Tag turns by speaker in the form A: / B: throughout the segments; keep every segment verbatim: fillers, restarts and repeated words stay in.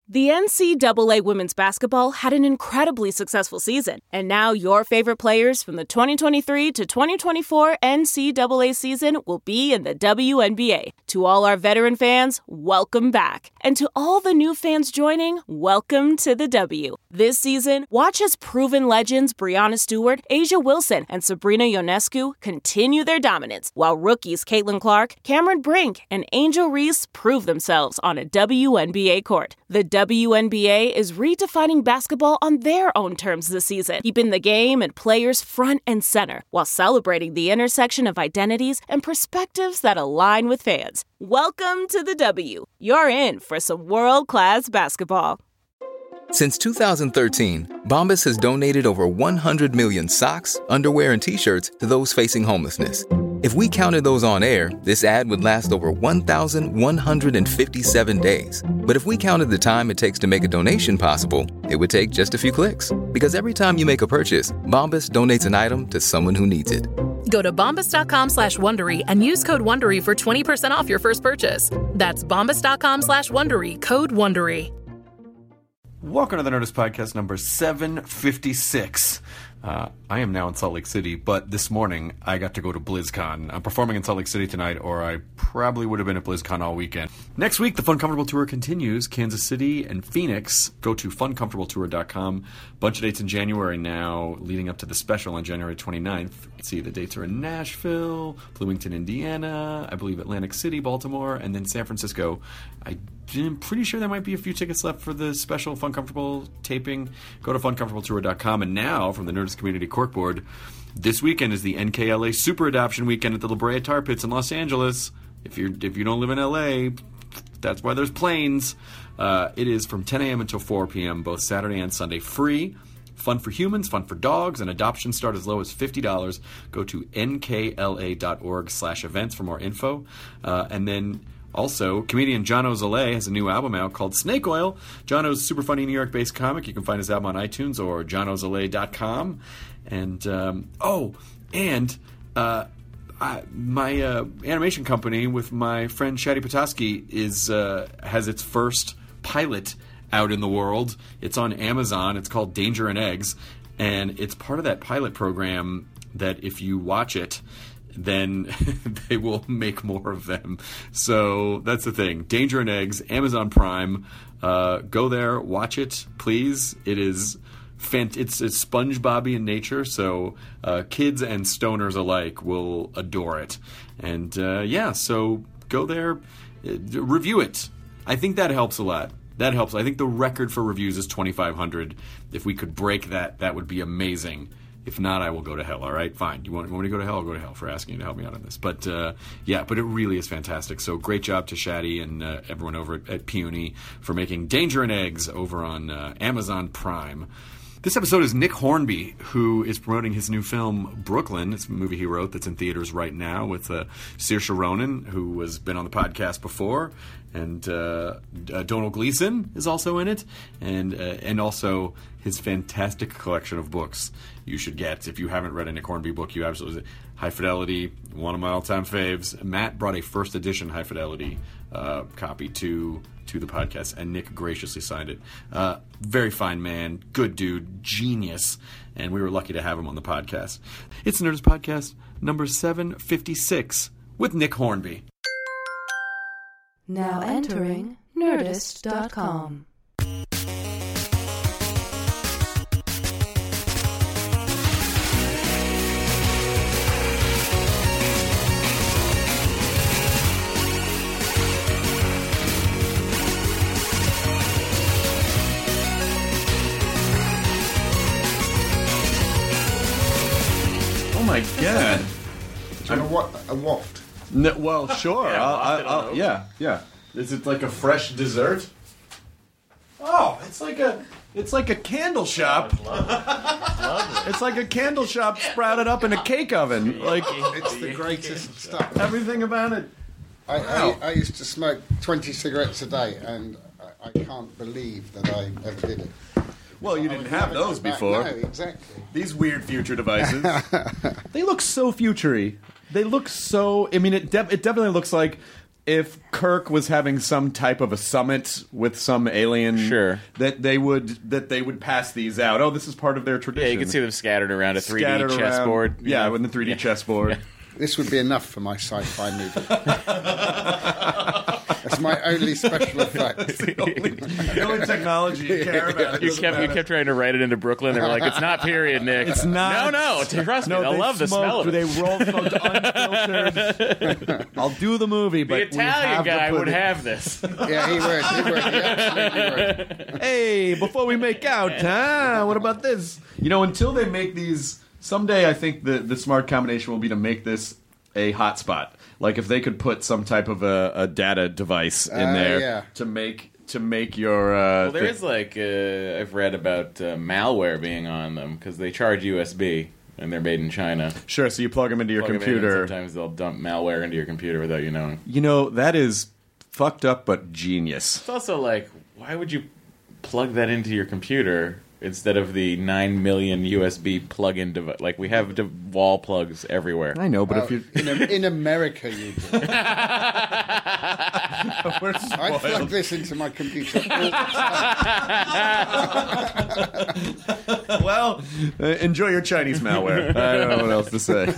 A: The N C double A women's basketball had an incredibly successful season, and now your favorite players from the twenty twenty-three to twenty twenty-four N C double A season will be in the W N B A. To all our veteran fans, welcome back. And to all the new fans joining, welcome to the W. This season, watch as proven legends Breanna Stewart, Asia Wilson, and Sabrina Ionescu continue their dominance, while rookies Caitlin Clark, Cameron Brink, and Angel Reese prove themselves on a W N B A court. The W N B A is redefining basketball on their own terms this season, keeping the game and players front and center, while celebrating the intersection of identities and perspectives that align with fans. Welcome to the W. You're in for some world-class basketball.
B: Since two thousand thirteen, Bombas has donated over one hundred million socks, underwear, and T-shirts to those facing homelessness. If we counted those on air, this ad would last over one thousand one hundred fifty-seven days. But if we counted the time it takes to make a donation possible, it would take just a few clicks. Because every time you make a purchase, Bombas donates an item to someone who needs it.
C: Go to bombas.com slash Wondery and use code Wondery for twenty percent off your first purchase. That's bombas.com slash Wondery, code Wondery.
D: Welcome to the Nerdist Podcast number seven fifty-six. Uh, I am now in Salt Lake City, but this morning I got to go to BlizzCon. I'm performing in Salt Lake City tonight, or I probably would have been at BlizzCon all weekend. Next week, the Fun Comfortable Tour continues. Kansas City and Phoenix. Go to fun comfortable tour dot com. Bunch of dates in January now, leading up to the special on January twenty-ninth. Let's see, the dates are in Nashville, Bloomington, Indiana, I believe Atlantic City, Baltimore, and then San Francisco. I I'm pretty sure there might be a few tickets left for the special Fun Comfortable taping. Go to fun comfortable tour dot com. And now, from the Nerdist Community Corkboard, this weekend is the N K L A Super Adoption Weekend at the La Brea Tar Pits in Los Angeles. If you're if you don't live in L A, that's why there's planes. Uh, it is from ten a.m. until four p.m., both Saturday and Sunday. Free. Fun for humans, fun for dogs, and adoptions start as low as fifty dollars. Go to n k l a dot org slash events for more info. Uh, and then... Also, comedian Jono Zalé has a new album out called Snake Oil. Jono's super funny New York-based comic. You can find his album on iTunes or jono zalé dot com. And, um, oh, and uh, I, my uh, animation company with my friend Shadi Petoskey is uh, has its first pilot out in the world. It's on Amazon. It's called Danger and Eggs. And it's part of that pilot program that if you watch it, then they will make more of them. So that's the thing. Danger and Eggs, Amazon Prime. Uh, go there, watch it, please. It is fant- it's, it's SpongeBob-y in nature, so uh, kids and stoners alike will adore it. And uh, yeah, so go there, uh, review it. I think that helps a lot. That helps. I think the record for reviews is twenty-five hundred. If we could break that, that would be amazing. If not, I will go to hell, all right? Fine. You want, you want me to go to hell? I'll go to hell for asking you to help me out on this. But, uh, yeah, but it really is fantastic. So great job to Shadi and uh, everyone over at, at Peony for making Danger and Eggs over on uh, Amazon Prime. This episode is Nick Hornby, who is promoting his new film, Brooklyn. It's a movie he wrote that's in theaters right now with uh, Saoirse Ronan, who has been on the podcast before. And uh, uh, Donald Gleason is also in it. And uh, and also his fantastic collection of books you should get. If you haven't read a Nick Hornby book, you absolutely... High Fidelity, one of my all-time faves. Matt brought a first edition High Fidelity uh, copy to to the podcast, and Nick graciously signed it. Uh, very fine man, good dude, genius, and we were lucky to have him on the podcast. It's the Nerdist Podcast number seven fifty-six with Nick Hornby.
E: Now entering nerdist dot com.
D: Oh my god.
F: Do you know what? A waft?
D: No, well, sure.
G: Yeah,
D: I'll,
G: I'll,
D: I'll, I'll, yeah, yeah. Is it like a fresh dessert? Oh, it's like a it's like a candle shop. It's like a candle shop sprouted up in a cake oven. Like
F: It's the greatest stuff.
D: everything about it.
F: I,
D: Wow.
F: I, I used to smoke twenty cigarettes a day, and I, I can't believe that I ever did it.
D: Well, you
F: I
D: didn't
F: would
D: have
F: never
D: those
F: go back.
D: before.
F: No, exactly.
D: These weird future devices. They look so futury. They look so. I mean, it de- it definitely looks like if Kirk was having some type of a summit with some alien,
G: Sure.
D: that they would that they would pass these out. Oh, this is part of their tradition.
G: Yeah, you can see them scattered around a three D
D: Scattered around-
G: chessboard. you
D: Yeah,
G: know.
D: with the three D chessboard.
F: This would be enough for my sci-fi movie. That's my only special effect.
D: the, only, the only technology you care about.
G: You kept you kept trying to write it into Brooklyn. They were like, "It's not period, Nick.
D: It's not.
G: No, no. Trust me,
D: No,
G: they'll
D: they
G: love the
D: smoked,
G: smell of it."
D: They roll smoked unfiltered. I'll do the movie,
G: The
D: but we
G: Italian
D: have to
G: guy
D: put
G: would
D: it-
G: have this.
F: Yeah, he would. He would. He absolutely would.
D: Hey, before we make out, huh? What about this? You know, until they make these, someday I think the the smart combination will be to make this a hotspot. Like if they could put some type of a, a data device in
F: Uh,
D: there
F: yeah.
D: to make to make your. Uh,
G: Well, there
D: thi-
G: is like uh, I've read about uh, malware being on them because they charge U S B and they're made in China.
D: Sure, so you plug them into your
G: Plug 'em in, and
D: computer.
G: sometimes they'll dump malware into your computer without you knowing.
D: You know, that is fucked up but genius.
G: It's also like, why would you plug that into your computer instead of the nine million U S B plug-in device? Like, we have de- wall plugs everywhere.
D: I know, but
F: Oh,
D: if you
F: in, a, in America, you do.
D: we're
F: I plug
D: spoiled.
F: this into my computer all the time.
D: Well, uh, enjoy your Chinese malware. I don't know what else to say.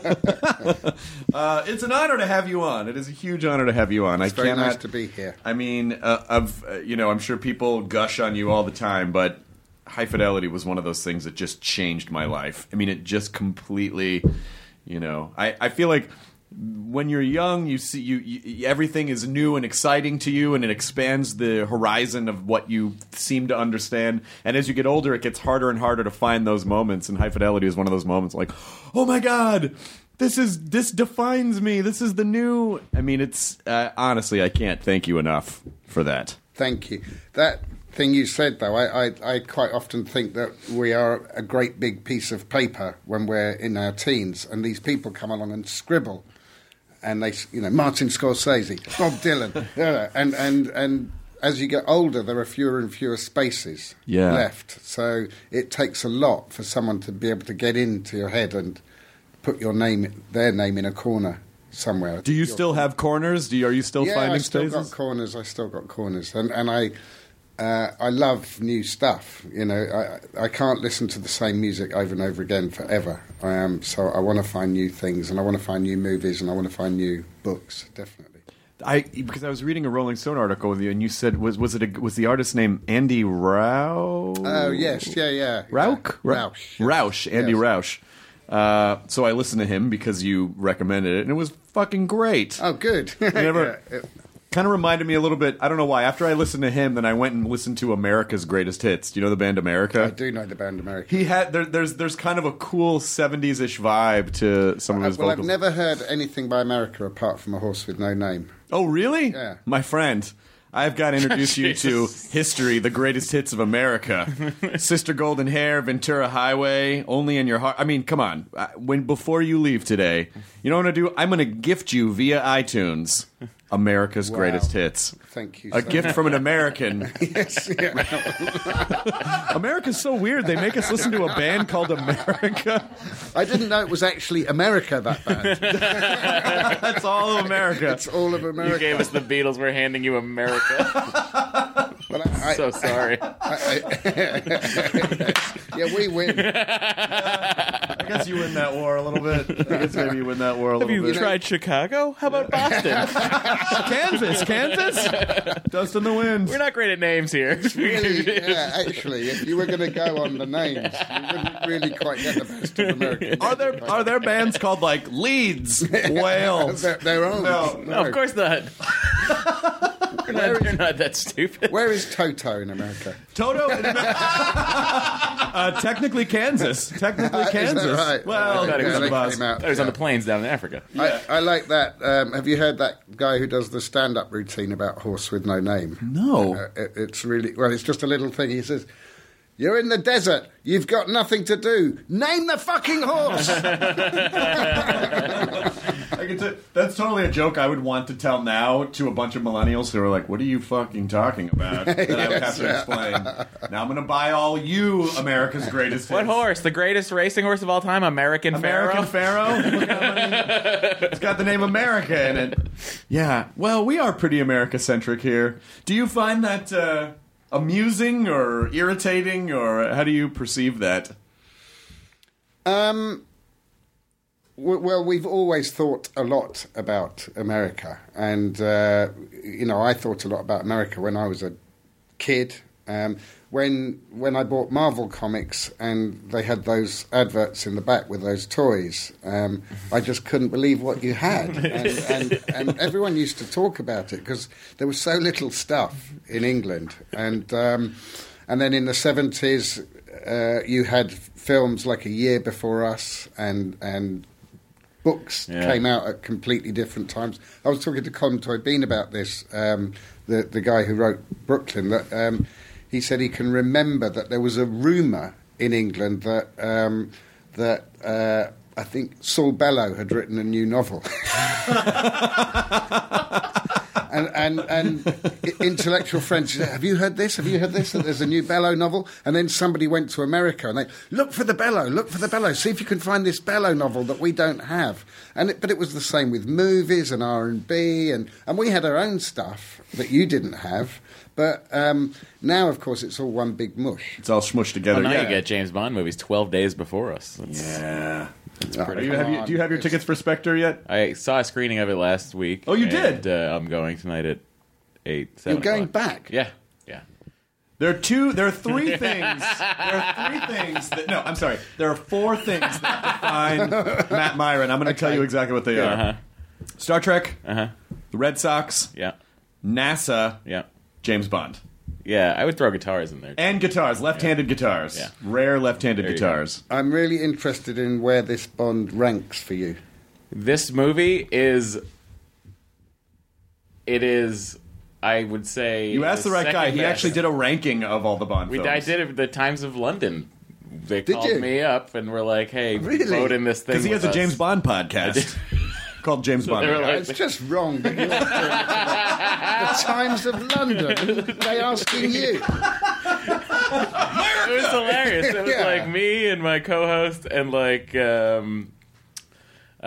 D: uh, it's an honor to have you on. It is a huge honor to have you on.
F: It's
D: I
F: very
D: cannot.
F: nice to be here.
D: I mean, uh, I've, uh, you know, I'm sure people gush on you all the time, but High Fidelity was one of those things that just changed my life. I mean, it just completely, you know, I, I feel like when you're young, you see you, you everything is new and exciting to you, and it expands the horizon of what you seem to understand. And as you get older, it gets harder and harder to find those moments. And High Fidelity is one of those moments, like, oh my god, this is this defines me. This is the new. I mean, it's uh, honestly, I can't thank you enough for that.
F: Thank you. That thing you said, though, I, I, I quite often think that we are a great big piece of paper when we're in our teens, and these people come along and scribble, and they, you know, Martin Scorsese, Bob Dylan, yeah, and and and as you get older, there are fewer and fewer spaces
D: Yeah.
F: left. So it takes a lot for someone to be able to get into your head and put your name, their name, in a corner somewhere.
D: Do you
F: Your-
D: still have corners? Do you, are you still
F: yeah,
D: finding
F: I still
D: spaces?
F: got corners. I still got corners, and and I uh, I love new stuff. You know, I I can't listen to the same music over and over again forever. I am so I want to find new things, and I want to find new movies, and I want to find new books. Definitely.
D: I because I was reading a Rolling Stone article with you, and you said was was it a, was the artist's name Andy Rauch?
F: Oh yes, yeah, yeah.
D: Rauch,
F: yeah.
D: Rauch,
F: yes.
D: Rauch, Andy
F: Yes.
D: Rauch. Uh, so I listened to him because you recommended it, and it was fucking great.
F: Oh, good.
D: Never-
F: Yeah, it-
D: Kind of reminded me a little bit. I don't know why. After I listened to him, then I went and listened to America's Greatest Hits. Do you know the band America?
F: I do know the band America.
D: He had there, there's there's kind of a cool seventies-ish vibe to some of his
F: well,
D: vocals.
F: I've never heard anything by America apart from A Horse with No Name.
D: Oh, really?
F: Yeah.
D: My friend, I've got to introduce you to History, the Greatest Hits of America. Sister Golden Hair, Ventura Highway, Only in Your Heart. I mean, come on. Uh, When Before you leave today, you know what I'm going to do? I'm going to gift you via iTunes America's
F: Wow.
D: Greatest Hits.
F: Thank you.
D: A
F: so
D: gift from an American.
F: Yes, yeah.
D: America's so weird. They make us listen to a band called America.
F: I didn't know it was actually America, that band.
D: That's all of America.
F: It's all of America.
G: You gave us the Beatles. We're handing you America.
F: But I, I,
G: So sorry.
F: yeah, we win.
D: I guess you win that war a little bit. I guess maybe you win that war a little
G: You
D: bit.
G: tried Chicago? How about Boston?
D: Kansas, Kansas. Dust in the wind.
G: We're not great at names here.
F: Really, yeah, actually, if you were going to go on the names, you wouldn't really quite get the best of America.
D: Are there are there bands called like Leeds, Wales?
F: Their, their own.
D: No.
G: No, of course not. You're not, you're not that stupid.
F: Where is Toto in America?
D: Toto? uh, technically Kansas. Technically
F: Is that
D: Kansas.
F: right?
D: Well,
G: thought it was
F: Yeah,
G: on
F: they
G: the
F: came out,
G: I was on
F: yeah.
G: the plains down in Africa.
F: I, I like that. Um, have you heard that guy who does the stand-up routine about Horse with No Name?
D: No.
F: Uh, it, it's really well. It's just a little thing. He says, "You're in the desert. You've got nothing to do. Name the fucking horse."
D: I can t- that's totally a joke I would want to tell now to a bunch of millennials who are like, what are you fucking talking about? That I would have to explain. Now I'm going to buy all you America's greatest
G: What
D: hits.
G: horse? The greatest racing horse of all time? American,
D: American
G: Pharaoh?
D: Pharaoh? Look how many- It's got the name America in it. Yeah. Well, we are pretty America-centric here. Do you find that uh, amusing or irritating, or how do you perceive that?
F: Um, w- well, we've always thought a lot about America. And, uh, you know, I thought a lot about America when I was a kid. Um, when when I bought Marvel Comics and they had those adverts in the back with those toys, um, I just couldn't believe what you had. And, and, and everyone used to talk about it because there was so little stuff in England. And, um, and then in the seventies, uh, you had films like A Year Before Us, and and books
G: Yeah.
F: came out at completely different times. I was talking to Colin Toybeen about this, um, the the guy who wrote Brooklyn. That um, he said he can remember that there was a rumour in England that um, that uh, I think Saul Bellow had written a new novel. And, and and intellectual friends said, have you heard this? Have you heard this? That there's a new Bellow novel? And then somebody went to America and they, look for the Bellow, look for the Bellow, see if you can find this Bellow novel that we don't have. And it, but it was the same with movies and R and B, and, and we had our own stuff that you didn't have. But um, now, of course, it's all one big mush.
D: It's all smushed together.
G: Well, now
D: yeah.
G: you get James Bond movies twelve days before us. That's,
D: Yeah.
F: Oh,
D: Are you,
F: come
D: have you,
F: on.
D: do you have your tickets for Spectre yet?
G: I saw a screening of it last week.
D: Oh, you
G: and,
D: did?
G: Uh, I'm going tonight at eight, seven
F: You're going
G: o'clock.
F: back?
G: Yeah, yeah.
D: There are two. There are three things. There are three things. That, no, I'm sorry. There are four things that define Matt Myron. I'm going to tell you exactly what they are:
G: Uh-huh.
D: Star Trek,
G: Uh-huh.
D: the Red Sox,
G: Yeah.
D: NASA,
G: Yeah.
D: James Bond,
G: Yeah, I would throw guitars in there.
D: and guitars. Left-handed guitars.
G: Yeah.
D: Rare left-handed
G: There you
D: guitars.
F: I'm really interested in where this Bond ranks for you.
G: This movie is... It is, I would say...
D: You asked the right guy.
G: second
D: He
G: best.
D: actually did a ranking of all the Bond
G: We,
D: films.
G: I did it at the Times of London. They
F: Did
G: called
F: you?
G: me up and were like, hey,
F: Really?
G: vote in this thing
D: because he has
G: with
D: a James
G: us.
D: Bond podcast called James Bond.
G: they were like-
F: It's just wrong that you're doing it to the, the Times of London. They asking you.
G: It was hilarious. It was
F: Yeah.
G: like me and my co-host and like um uh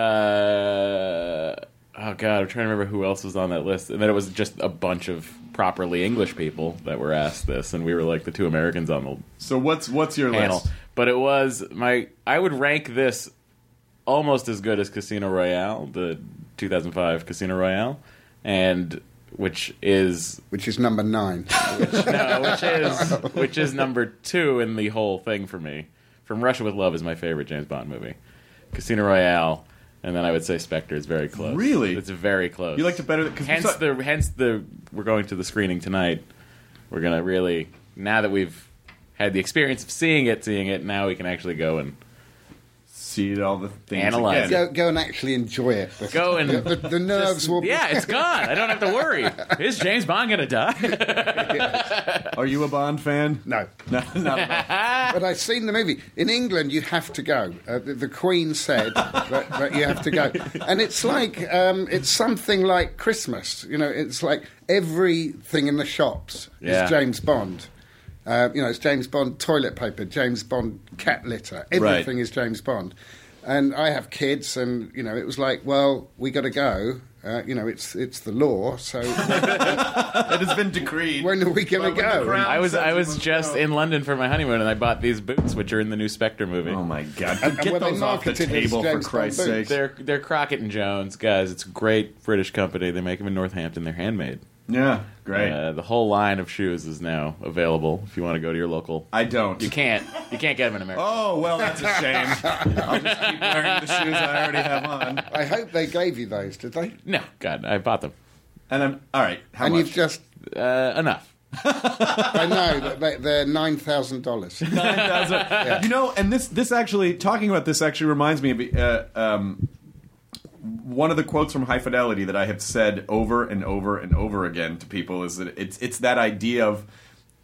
G: oh god, I'm trying to remember who else was on that list. And then it was just a bunch of properly English people that were asked this, and we were like the two Americans on the
D: So what's what's your
G: panel.
D: list?
G: But it was my I would rank this almost as good as Casino Royale, the two thousand five Casino Royale, and which is
F: Which is number nine.
G: no, which is which is number two in the whole thing for me. From Russia with Love is my favorite James Bond movie. Casino Royale, and then I would say Spectre is very close.
D: Really?
G: It's very close.
D: You liked it better because
G: Hence the hence the we're going to the screening tonight. We're gonna really, now that we've had the experience of seeing it, seeing it, now we can actually go and
D: see all the things
G: Analyze
D: again.
F: Go, go and actually enjoy it. The,
G: Go and-
F: the, the, the nerves will.
G: yeah, it's gone. I don't have to worry. Is James Bond gonna die?
D: Are you a Bond fan?
F: No.
D: No, not at all.
F: But I've seen the movie. In England, you have to go. Uh, the, the Queen said that, that you have to go. And it's like, um, it's something like Christmas. You know, it's like everything in the shops
G: Yeah.
F: is James Bond. Uh, you know, it's James Bond toilet paper, James Bond cat litter. Everything is James Bond. And I have kids, and, you know, it was like, well, we got to go. Uh, you know, it's it's the law, so
D: It has been decreed.
F: when are we going to
D: Well, when the
F: go?
D: crown
G: I was
D: says
G: I
D: you
G: was
D: must
G: just
D: go.
G: in London for my honeymoon, and I bought these boots, which are in the new Spectre movie.
D: Oh my god!
F: And- and
D: Get
F: were they
D: those off the
F: marketed as
D: table for
F: James Bond
D: Christ's sake.
F: boots?
G: They're they're Crockett and Jones, guys. It's a great British company. They make them in Northampton. They're handmade.
D: Yeah, great.
G: Uh, the whole line of shoes is now available. If you want to go to your local,
D: I don't.
G: you can't. You can't get them in America.
D: Oh well, that's a shame. I'll just keep wearing the shoes I already have on.
F: I hope they gave you those, did they?
G: No, God, I bought them.
D: And I'm all right. How
F: and
D: much?
F: you've just.
G: Uh, enough.
F: I know that they, they're nine thousand dollars.
D: nine thousand. You know, and this this actually talking about this actually reminds me of uh, um, one of the quotes from High Fidelity that I have said over and over and over again to people is that it's it's that idea of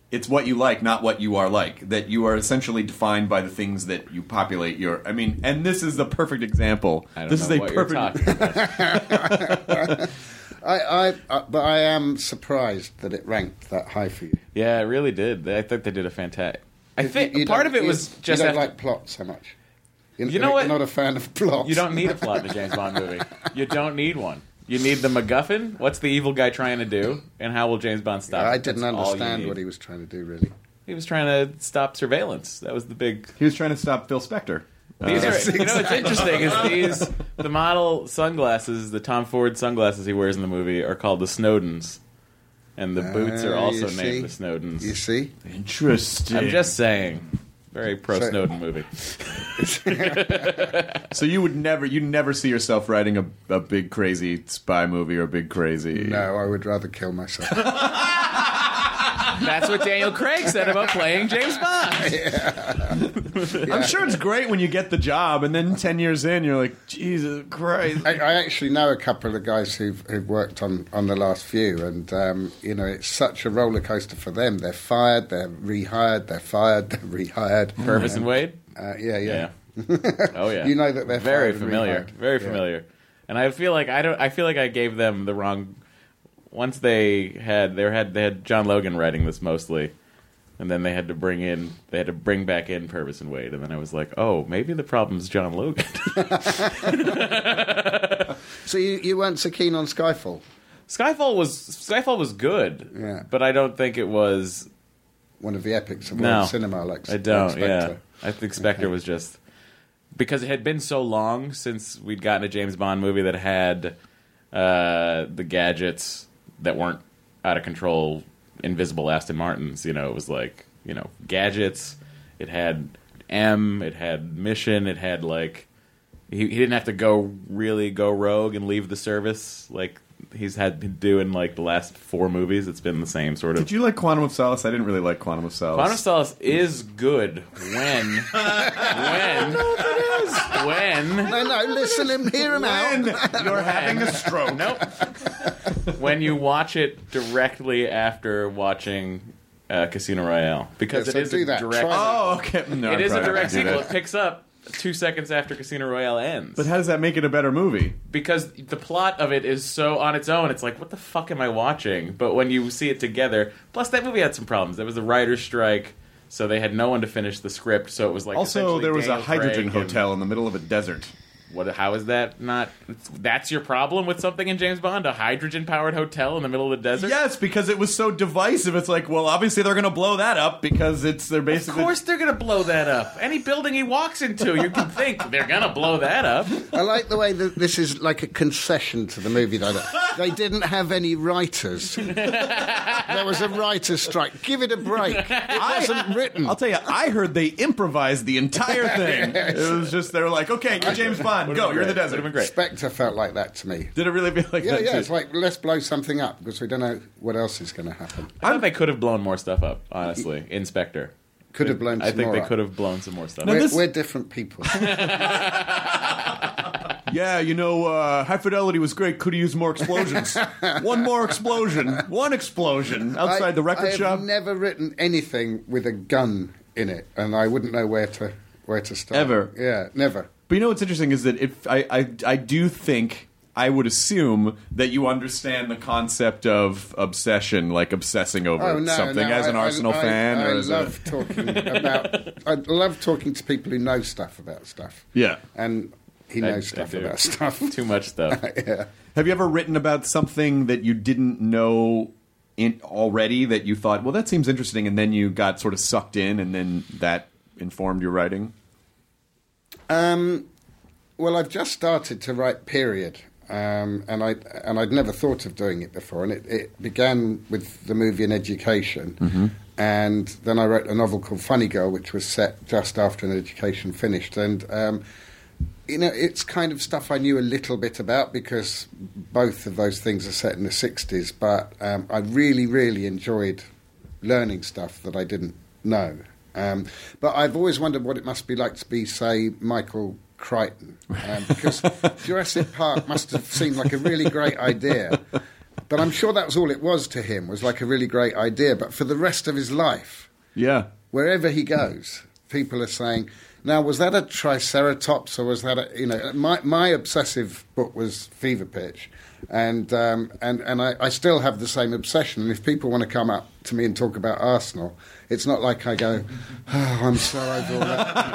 D: it's what you like, not what you are like. That you are essentially defined by the things that you populate your. I mean, and this is the perfect example.
G: I don't
D: this
G: know
D: is a
G: what
D: perfect.
G: you're talking about.
F: I, I, I, but I am surprised that it ranked that high for you.
G: Yeah, it really did. I think they did a fantastic. I think
F: You- you
G: part
F: don't-
G: of it
F: you-
G: was just
F: you don't
G: after-
F: like plot so much. You,
G: You know what?
F: You're not a fan of plot.
G: You don't need a plot in a James Bond movie. You don't need one. You need the MacGuffin. What's the evil guy trying to do, and how will James Bond stop?
F: I
G: it?
F: didn't
G: That's all you
F: understand
G: need.
F: what he was trying to do, really.
G: He was trying to stop surveillance. That was the big.
D: He was trying to stop Phil Spector.
G: These
D: Uh,
G: are, you know what's interesting is these the model sunglasses, the Tom Ford sunglasses he wears in the movie, are called the Snowdens, and the boots are
F: Ah,
G: also
F: you see?
G: named the Snowdens.
F: You see?
D: Interesting.
G: I'm just saying, very pro
F: So-
G: Snowden movie.
D: So you would never, you never see yourself writing a, a big crazy spy movie or a big crazy.
F: No, I would rather kill myself.
G: That's what Daniel Craig said about playing James Bond.
D: I'm sure it's great when you get the job, and then ten years in, you're like, Jesus Christ.
F: I, I actually know a couple of guys who've, who've worked on, on the last few, and um, you know, it's such a roller coaster for them. They're fired, they're rehired, they're fired, they're rehired.
G: Purvis and Wade.
F: Uh, yeah, yeah.
G: Oh yeah.
F: You know that they're
G: very
F: fired and
G: familiar,
F: rehired.
G: very
F: Yeah.
G: familiar. And I feel like I don't. I feel like I gave them the wrong. Once they had they had they had John Logan writing this mostly, and then they had to bring in they had to bring back in Purvis and Wade, and then I was like, oh, maybe the problem's John Logan.
F: So you, you weren't so keen on Skyfall?
G: Skyfall was Skyfall was good,
F: Yeah.
G: but I don't think it was.
F: One of the epics of
G: No,
F: world cinema, like
G: I don't.
F: like
G: Yeah,
F: Spectre.
G: I think Spectre
F: Okay.
G: was just because it had been so long since we'd gotten a James Bond movie that had uh, the gadgets that weren't out of control, invisible Aston Martins. You know, it was like you know gadgets. It had M. It had mission. It had like he, he didn't have to go really go rogue and leave the service like he's had to do in like the last four movies. It's been the same sort of.
D: Did you like Quantum of Solace? I didn't really like Quantum of Solace.
G: Quantum of Solace is good when when when
F: No, no, listen him, hear him out.
D: You're having a stroke.
G: nope when you watch it directly after watching uh, Casino Royale because
F: Yeah,
G: it
F: so
G: is
F: do
G: a
F: that.
G: direct.
F: Try that.
D: Oh, okay. No,
G: it
D: I'm
G: is a
D: probably not
G: direct
D: gonna do
G: sequel.
D: that.
G: It picks up two seconds after Casino Royale ends.
D: But how does that make it a better movie?
G: Because the plot of it is so on its own, it's like, what the fuck am I watching? But when you see it together, plus that movie had some problems. There was a writer's strike, so they had no one to finish the script. So it was like
D: Also,
G: essentially
D: there was a
G: Daniel
D: hydrogen
G: Craig and-
D: hotel in the middle of a desert.
G: What? How is that not? That's your problem with something in James Bond? A hydrogen-powered hotel in the middle of the desert?
D: Yes, because it was so divisive. It's like, well, obviously they're going to blow that up because it's they're
G: Of
D: basically.
G: course they're gonna blow that up. Any building he walks into, you can think they're gonna blow that up.
F: I like the way that this is like a concession to the movie, though. That they didn't have any writers. There was a writer's strike. Give it a break. It wasn't written.
D: I'll tell you, I heard they improvised the entire thing. It was just they were like, okay, you're James Bond, go, you're in the
G: Would
D: desert.
G: have been great.
F: Spectre felt like that to me.
D: Did it really feel like
F: Yeah,
D: that?
F: yeah.
D: too?
F: It's like let's blow something up because we don't know what else is going to happen.
G: I thought they could have blown more stuff up. Honestly, Inspector.
F: Could have blown.
G: I
F: Some
G: think
F: more
G: they
F: up.
G: could have blown some more stuff.
D: Now
F: We're,
G: up.
D: this-
F: we're different people.
D: Yeah, you know, uh, High Fidelity was great. Could have used more explosions. One more explosion. One explosion outside
F: I,
D: the record
F: I have
D: shop.
F: never written anything with a gun in it, and I wouldn't know where to where to start.
D: Ever.
F: Yeah, never.
D: But you know what's interesting is that if I, I, I do think I would assume that you understand the concept of obsession, like obsessing over
F: Oh no,
D: something
F: no,
D: as an
F: I,
D: Arsenal
F: I,
D: fan,
F: I,
D: or
F: I
D: as
F: love
D: a
F: talking about. I love talking to people who know stuff about stuff.
D: yeah.
F: And he
G: I-
F: knows
G: I
F: stuff
G: do.
F: about stuff.
G: Too much stuff.
F: Yeah.
D: Have you ever written about something that you didn't know in already that you thought, well, that seems interesting, and then you got sort of sucked in, and then that informed your writing?
F: Um, well, I've just started to write period, um, and I and I'd never thought of doing it before. And it, it began with the movie An Education,
D: Mm-hmm.
F: and then I wrote a novel called Funny Girl, which was set just after An Education finished. And um, you know, it's kind of stuff I knew a little bit about because both of those things are set in the sixties. But um, I really, really enjoyed learning stuff that I didn't know. Um, but I've always wondered what it must be like to be, say, Michael Crichton, um, because Jurassic Park must have seemed like a really great idea, But I'm sure that was all it was to him, was like a really great idea. But for the rest of his life,
D: Yeah.
F: wherever he goes, people are saying, now, was that a Triceratops or was that a, you know, my, my obsessive book was Fever Pitch. And um, and, and I, I still have the same obsession. And if people want to come up to me and talk about Arsenal, it's not like I go, oh, I'm so over all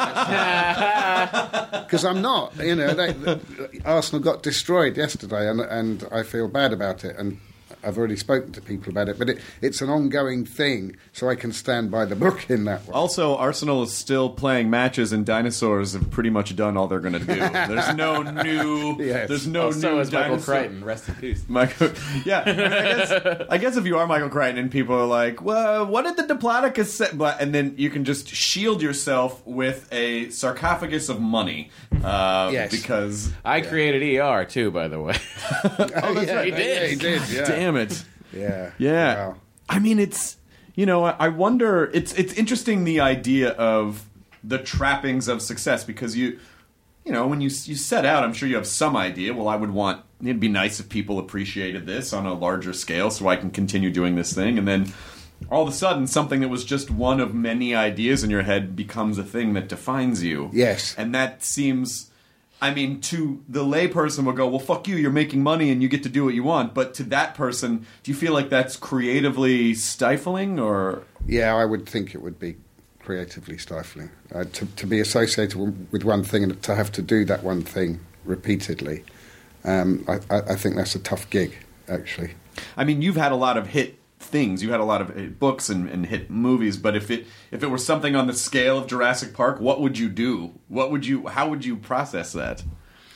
F: that. Because I'm not. You know, they, the, Arsenal got destroyed yesterday, and, and I feel bad about it. And I've already spoken to people about it, but it, it's an ongoing thing, so I can stand by the book in that way.
D: Also, Arsenal is still playing matches, and dinosaurs have pretty much done all they're going to do. There's no new.
F: Yes.
D: There's no
G: Also,
D: new.
G: is Michael
D: dinosaur-
G: Crichton. Rest in peace.
D: Michael, yeah. I, mean, I, guess, I guess if you are Michael Crichton and people are like, well, what did the Diplodocus say? But, and then you can just shield yourself with a sarcophagus of money. Uh,
F: Yes.
D: Because.
G: I created E R too, by the way.
F: Oh, that's
G: right. He did.
F: Yeah, he did, yeah.
D: Damn it.
F: Yeah.
D: Yeah.
F: Wow.
D: I mean, it's, you know, I, I wonder, it's it's interesting the idea of the trappings of success, because you, you know, when you you set out, I'm sure you have some idea, well, I would want, it'd be nice if people appreciated this on a larger scale so I can continue doing this thing. And then all of a sudden, something that was just one of many ideas in your head becomes a thing that defines you.
F: Yes.
D: And that seems... I mean, to the layperson will go, well, fuck you, you're making money and you get to do what you want. But to that person, do you feel like that's creatively stifling, or...
F: Yeah, I would think it would be creatively stifling. Uh, to, to be associated w- with one thing and to have to do that one thing repeatedly, um, I, I, I think that's a tough gig, actually.
D: I mean, you've had a lot of hit things. You've had a lot of hit books and, and hit movies, but if it if it were something on the scale of Jurassic Park, what would you do? What would you... How would you process that?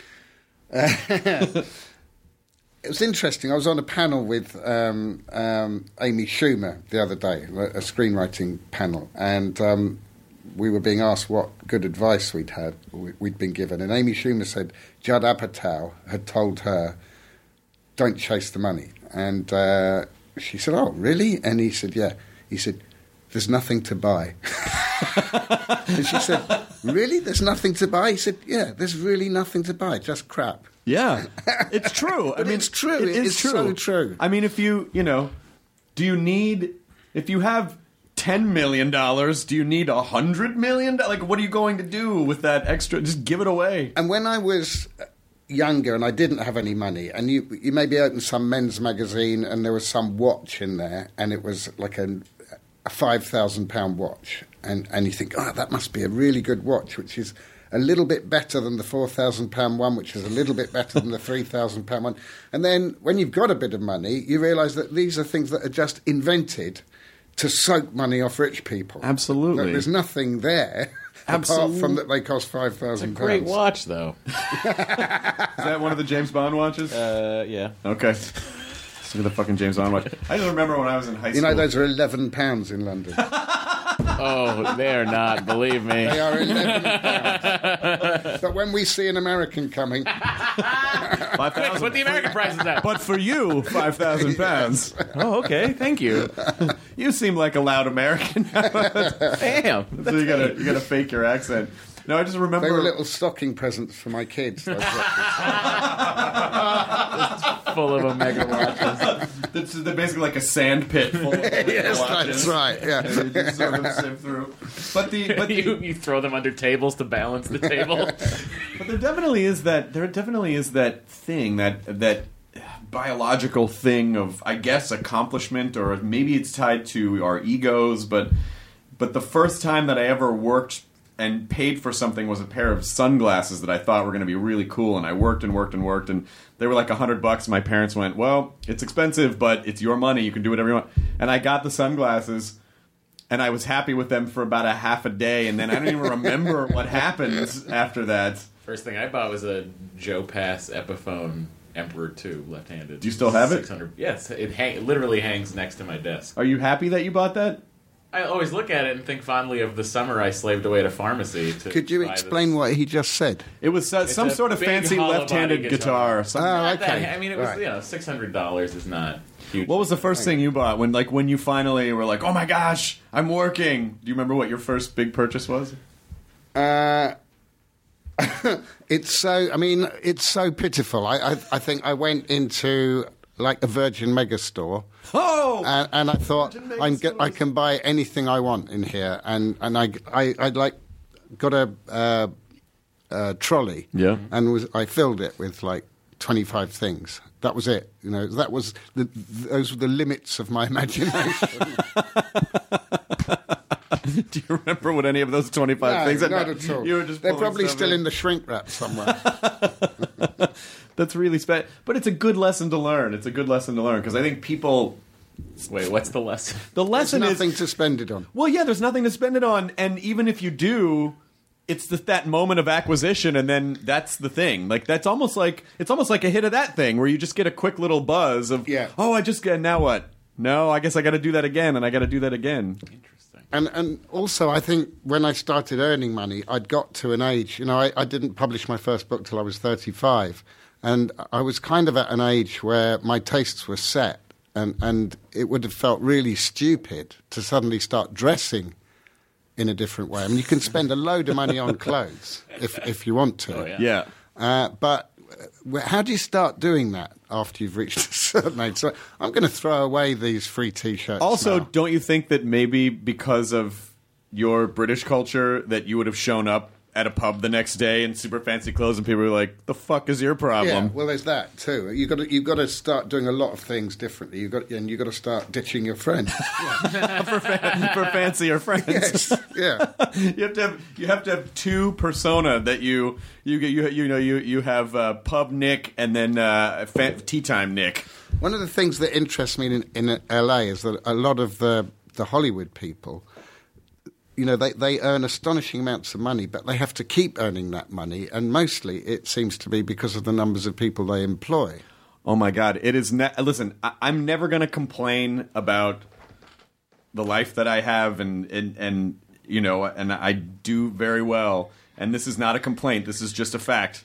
F: It was interesting. I was on a panel with um, um, Amy Schumer the other day, a screenwriting panel, and um, we were being asked what good advice we'd had, we'd been given, and Amy Schumer said Judd Apatow had told her, "Don't chase the money," and uh, she said, "Oh, really?" And he said, "Yeah." He said, "There's nothing to buy." And she said, "Really? There's nothing to buy?" He said, "Yeah, there's really nothing to buy, just crap."
D: Yeah, it's true. I
F: But
D: mean,
F: it's true.
D: It is
F: It's
D: true.
F: so true.
D: I mean, if you, you know, do you need, if you have ten million dollars, do you need one hundred million dollars? Like, what are you going to do with that extra? Just give it away.
F: And when I was younger and I didn't have any money, and you you maybe opened some men's magazine and there was some watch in there, and it was like a, a five thousand pound watch, and, and you think, oh, that must be a really good watch, which is a little bit better than the four thousand pound one, which is a little bit better than the three thousand pound one. And then when you've got a bit of money, you realise that these are things that are just invented to soak money off rich people.
D: Absolutely.
F: That there's nothing there apart
D: Absolute-
F: from that they cost five thousand pounds.
G: Great watch, though.
D: Is that one of the James Bond watches?
G: Uh, yeah.
D: Okay. Look at the fucking James Bond watch. I just remember when I was in high
F: You
D: school.
F: know, those are eleven pounds in London.
G: Oh, they're not. Believe me.
F: They are eleven pounds. But when we see an American coming,
D: five
G: Quick,
D: thousand.
G: put the American prices up.
D: But for you, five thousand pounds. Oh, okay. Thank you. You seem like a loud American.
G: Damn.
D: So you gotta you gotta fake your accent. No, I just remember
F: they were little stocking presents for my kids. those watches.
G: Full of Omega watches.
D: It's they're basically like a sand pit full of
F: Yes,
D: watches.
F: that's right. Yeah.
D: And you just sort of sift through. But the but
G: you,
D: the,
G: you throw them under tables to balance the table.
D: but there definitely is that there definitely is that thing that that biological thing of, I guess, accomplishment, or maybe it's tied to our egos. But but the first time that I ever worked and paid for something was a pair of sunglasses that I thought were going to be really cool, and I worked and worked and worked, and they were like a hundred bucks. My parents went, "Well, it's expensive, but it's your money. You can do whatever you want." And I got the sunglasses, and I was happy with them for about a half a day, and then I don't even remember what happened after that.
G: First thing I bought was a Joe Pass Epiphone Emperor two, left-handed.
D: Do you still have it?
G: six hundred Yes, it, hang, it literally hangs next to my desk.
D: Are you happy that you bought that?
G: I always look at it and think fondly of the summer I slaved away at a pharmacy to
F: Could you
G: buy
F: explain
G: this.
F: what he just said?
D: It was uh,
G: It's
D: some
G: a
D: sort of
G: big
D: fancy
G: hollow
D: left-handed
G: body
D: guitar.
G: guitar.
D: Some-
F: Oh,
G: Not
F: okay.
G: that- I mean, it was
F: Right.
G: you know six hundred dollars is not huge.
D: What was the first thing you bought when, like, when you finally were like, "Oh my gosh, I'm working"? Do you remember what your first big purchase was?
F: Uh, it's so. I mean, it's so pitiful. I, I, I think I went into like a Virgin Megastore.
D: Oh!
F: And, and I thought, I'm get, I can buy anything I want in here. And, and I, I, I'd like, got a, uh, a trolley.
G: Yeah.
F: And was, I filled it with like twenty-five things. That was it. You know, that was the, those were the limits of my imagination.
G: Do you remember what any of those twenty-five
F: no,
G: things?
F: Not
G: Not
F: at all.
G: You were just
F: They're
G: pulling
F: probably
G: stuff
F: still
G: in.
F: in the shrink wrap somewhere.
G: That's really spe- but it's a good lesson to learn. It's a good lesson to learn because I think people. Wait, what's the lesson? The
F: There's
G: lesson
F: nothing
G: is
F: to spend it on.
G: well, yeah. There's nothing to spend it on, and even if you do, it's the, that moment of acquisition, and then that's the thing. Like that's almost like it's almost like a hit of that thing where you just get a quick little buzz of
F: Yeah.
G: oh, I just get now what? No, I guess I got to do that again, and I got to do that again. Interesting.
F: And and also, I think when I started earning money, I'd got to an age. You know, I, I didn't publish my first book till I was thirty-five, and I was kind of at an age where my tastes were set, and and it would have felt really stupid to suddenly start dressing in a different way. I mean, you can spend a load of money on clothes if if you want to.
G: Oh, yeah. Yeah.
F: Uh, but uh, how do you start doing that after you've reached a certain age? So I'm going to throw away these free T-shirts.
G: Also,
F: now.
G: don't you think that maybe because of your British culture that you would have shown up at a pub the next day in super fancy clothes and people were like, the fuck is your problem?
F: Yeah, well, there's that too. You've got to, you've got to start doing a lot of things differently. You've got, and you've got to start ditching your friends.
G: for, fa- for fancier friends.
F: Yes, yeah.
G: you have to have you have to have two persona that you you you you know you you have uh, pub Nick and then uh, fa- tea time Nick.
F: One of the things that interests me in, in L A is that a lot of the the Hollywood people, you know, they, they earn astonishing amounts of money, but they have to keep earning that money, and mostly it seems to be because of the numbers of people they employ.
G: Oh my God! It is. Ne- Listen, I- I'm never going to complain about the life that I have, and, and and you know, and I do very well. And this is not a complaint. This is just a fact.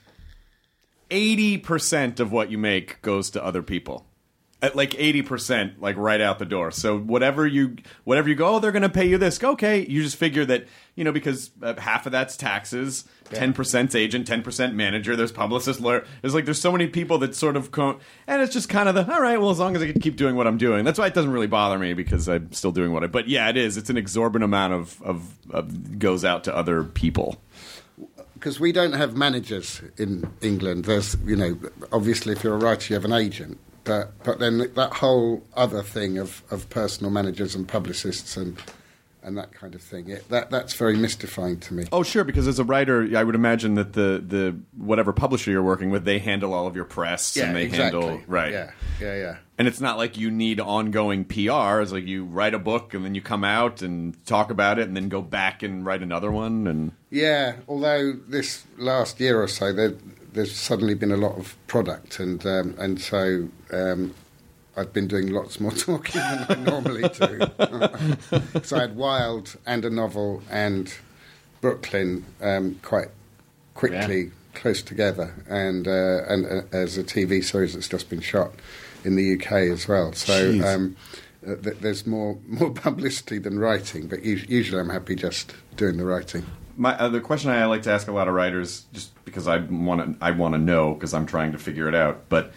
G: Eighty percent of what you make goes to other people. At like eighty percent, like right out the door. So whatever you whatever you go, oh, they're going to pay you this. Okay, you just figure that, you know, because uh, half of that's taxes, ten percent's agent, ten percent manager. There's publicist, lawyer. There's like there's so many people that sort of co- and it's just kind of the all right. Well, as long as I can keep doing what I'm doing, that's why it doesn't really bother me because I'm still doing what I. But yeah, it is. It's an exorbitant amount of of, of goes out to other people.
F: Because we don't have managers in England. There's, you know, obviously if you're a writer, you have an agent. But but then that whole other thing of, of personal managers and publicists and and that kind of thing, it, that that's very mystifying to me.
G: Oh, sure, because as a writer, I would imagine that the, the whatever publisher you're working with, they handle all of your press
F: Yeah,
G: and they
F: exactly.
G: handle right.
F: Yeah, yeah, yeah.
G: And it's not like you need ongoing P R. It's like you write a book and then you come out and talk about it and then go back and write another one. And
F: Yeah, although this last year or so, there, there's suddenly been a lot of product, and um, and so um, I've been doing lots more talking than I normally do. So I had Wild and a novel and Brooklyn um, quite quickly,
G: Yeah.
F: close together, and uh, and uh, as a T V series that's just been shot in the U K as well. So um, uh, th- there's more more publicity than writing, but us- usually I'm happy just doing the writing.
G: my uh, the question I like to ask a lot of writers, just because I want to I want to know because I'm trying to figure it out, but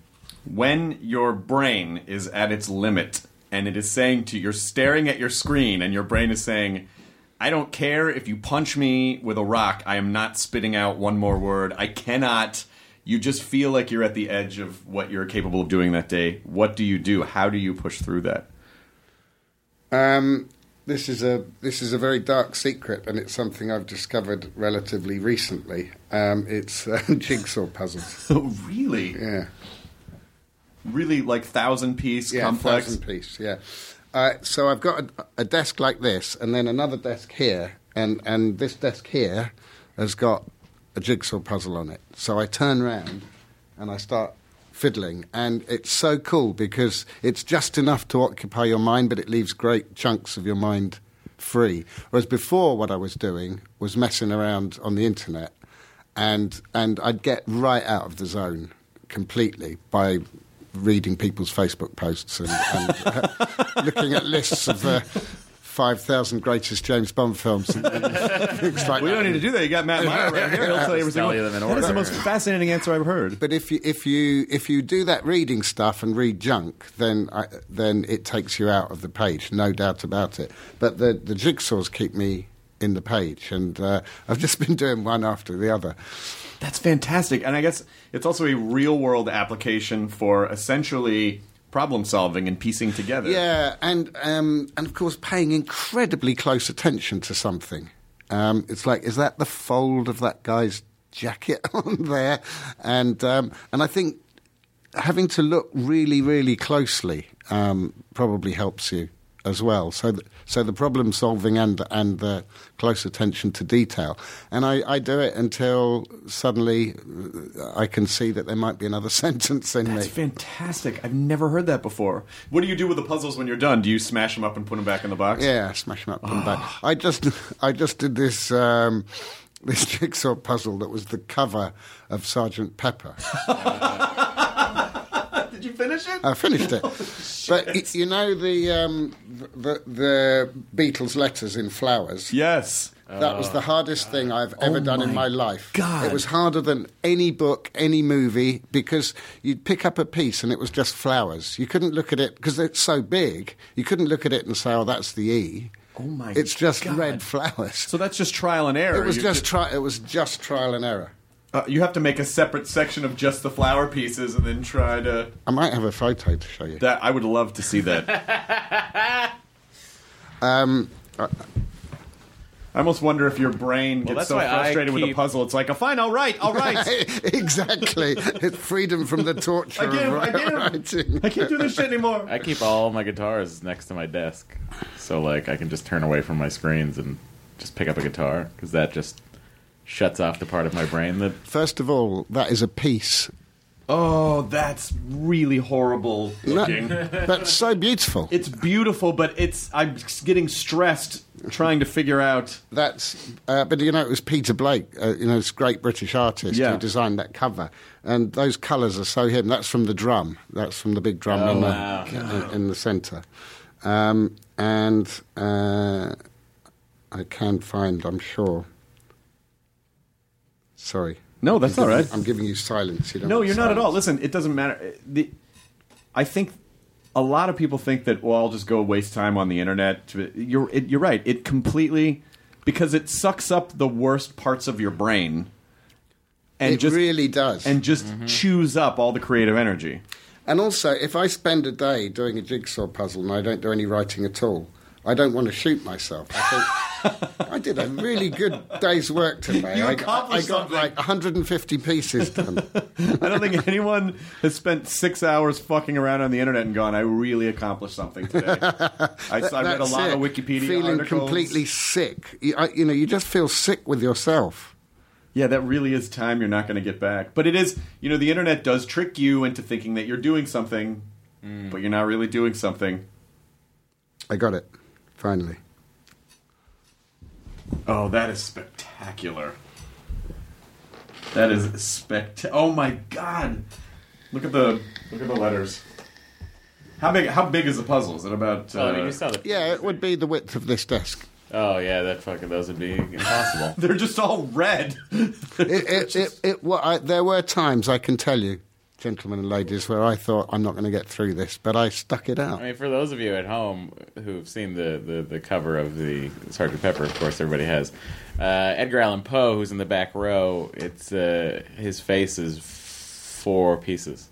G: when your brain is at its limit and it is saying to you're staring at your screen and your brain is saying, I don't care if you punch me with a rock, I am not spitting out one more word. I cannot. You just feel like you're at the edge of what you're capable of doing that day. What do you do? How do you push through that?
F: Um, this is a this is a very dark secret, and it's something I've discovered relatively recently. Um, it's uh, jigsaw puzzles.
G: Oh, really?
F: Yeah.
G: Really, like thousand piece
F: Yeah,
G: complex?
F: thousand piece, yeah. Uh, so I've got a, a desk like this, and then another desk here, and, and this desk here has got a jigsaw puzzle on it. So I turn round and I start fiddling, and it's so cool because it's just enough to occupy your mind, but it leaves great chunks of your mind free. Whereas before, what I was doing was messing around on the internet, and and I'd get right out of the zone completely by reading people's Facebook posts and, and uh, looking at lists of uh, five thousand greatest James Bond films. And, and things like
D: We
F: that.
D: don't need to do that. You got Matt Meyer right here. He'll tell you every
G: Tell
D: single
G: you them in
D: That is
G: order.
D: the most fascinating answer I've heard.
F: But if you if you if you do that reading stuff and read junk, then I, then it takes you out of the page, no doubt about it. But the the jigsaws keep me in the page, and uh, I've just been doing one after the other.
D: That's fantastic. And I guess it's also a real-world application for essentially problem-solving and piecing together.
F: Yeah, and um, and of course paying incredibly close attention to something. Um, it's like, is that the fold of that guy's jacket on there? And um, and I think having to look really, really closely um, probably helps you as well. So, th- so the problem solving and and the close attention to detail. And I, I do it until suddenly I can see that there might be another sentence in
D: That's
F: me.
D: fantastic. I've never heard that before. What do you do with the puzzles when you're done? Do you smash them up and put them back in the box?
F: Yeah, smash them up and back. I just, I just did this um, this jigsaw puzzle that was the cover of Sergeant Pepper.
D: Did you finish it?
F: I finished it, but y- you know the, um, the the Beatles' letters in flowers.
D: Yes.
F: That was the hardest thing I've ever
D: Oh
F: done in
D: my
F: my life.
D: God.
F: It was harder than any book, any movie, because you'd pick up a piece and it was just flowers. You couldn't look at it, because it's so big, you couldn't look at it and say, oh, that's the E.
D: Oh my
F: It's just
D: God.
F: red flowers.
D: So that's just trial and error.
F: It was
D: You
F: just
D: could-
F: tri- It was just trial and error.
D: Uh, you have to make a separate section of just the flower pieces and then try to...
F: I might have a photo to show you.
D: That I would love to see that.
F: Um,
D: I almost wonder if your brain gets
G: that's
D: so
G: why I
D: frustrated with a
G: keep-
D: puzzle. It's like, oh, fine, I'll write, I'll write.
F: exactly. It's freedom from the torture
D: I
F: of
D: can't, I
F: wri-
D: can't,
F: writing.
D: I can't do this shit anymore.
G: I keep all my guitars next to my desk, so like I can just turn away from my screens and just pick up a guitar, because that just shuts off the part of my brain that
F: First of all, that is a piece.
D: Oh, that's really horrible looking.
F: That- that's so beautiful.
D: It's beautiful, but it's I'm getting stressed trying to figure out.
F: That's, uh, but you know, it was Peter Blake, uh, you know, this great British artist
D: Yeah.
F: who designed that cover, and those colours are so hidden. That's from the drum. That's from the big drum in,
G: wow.
F: the, in, in the centre, um, and uh, I can find, I'm sure. Sorry.
D: No, that's
F: I'm
D: all
F: giving-
D: right.
F: I'm giving you silence. You don't
D: No,
F: want
D: you're not at all.
F: silence.
D: Listen, it doesn't matter. The, I think a lot of people think that, well, I'll just go waste time on the internet. To, you're it, you're right. It completely, because it sucks up the worst parts of your brain, and
F: It
D: just
F: really does.
D: and just chews up all the creative energy.
F: And also, if I spend a day doing a jigsaw puzzle and I don't do any writing at all, I don't want to shoot myself. I think I did a really good day's work today.
D: You
F: I, I
D: accomplished
F: got
D: something.
F: like one hundred fifty pieces done.
D: I don't think anyone has spent six hours fucking around on the internet and gone, I really accomplished something today. I, I read a
F: That's
D: lot
F: it.
D: of Wikipedia
F: Feeling
D: articles.
F: completely sick. You, I, you know, you just feel sick with yourself.
D: Yeah, that really is time you're not going to get back. But it is, you know, the internet does trick you into thinking that you're doing something, but you're not really doing something.
F: I got it, finally.
D: Oh, that is spectacular. That is spectacular. Oh my god! Look at the look at the letters. How big? How big is the puzzle? Is it about? Uh,
G: oh, you saw the
F: Yeah, it would be the width of this desk.
G: oh yeah, that fucking those would be impossible.
D: They're just all red.
F: It, it, it, it, well, I, there were times, I can tell you, gentlemen and ladies, where I thought, I'm not going to get through this, but I stuck it out.
G: I mean, for those of you at home who've seen the, the, the cover of the Sergeant Pepper, of course, everybody has. Uh, Edgar Allan Poe, who's in the back row, it's uh, his face is f- four pieces.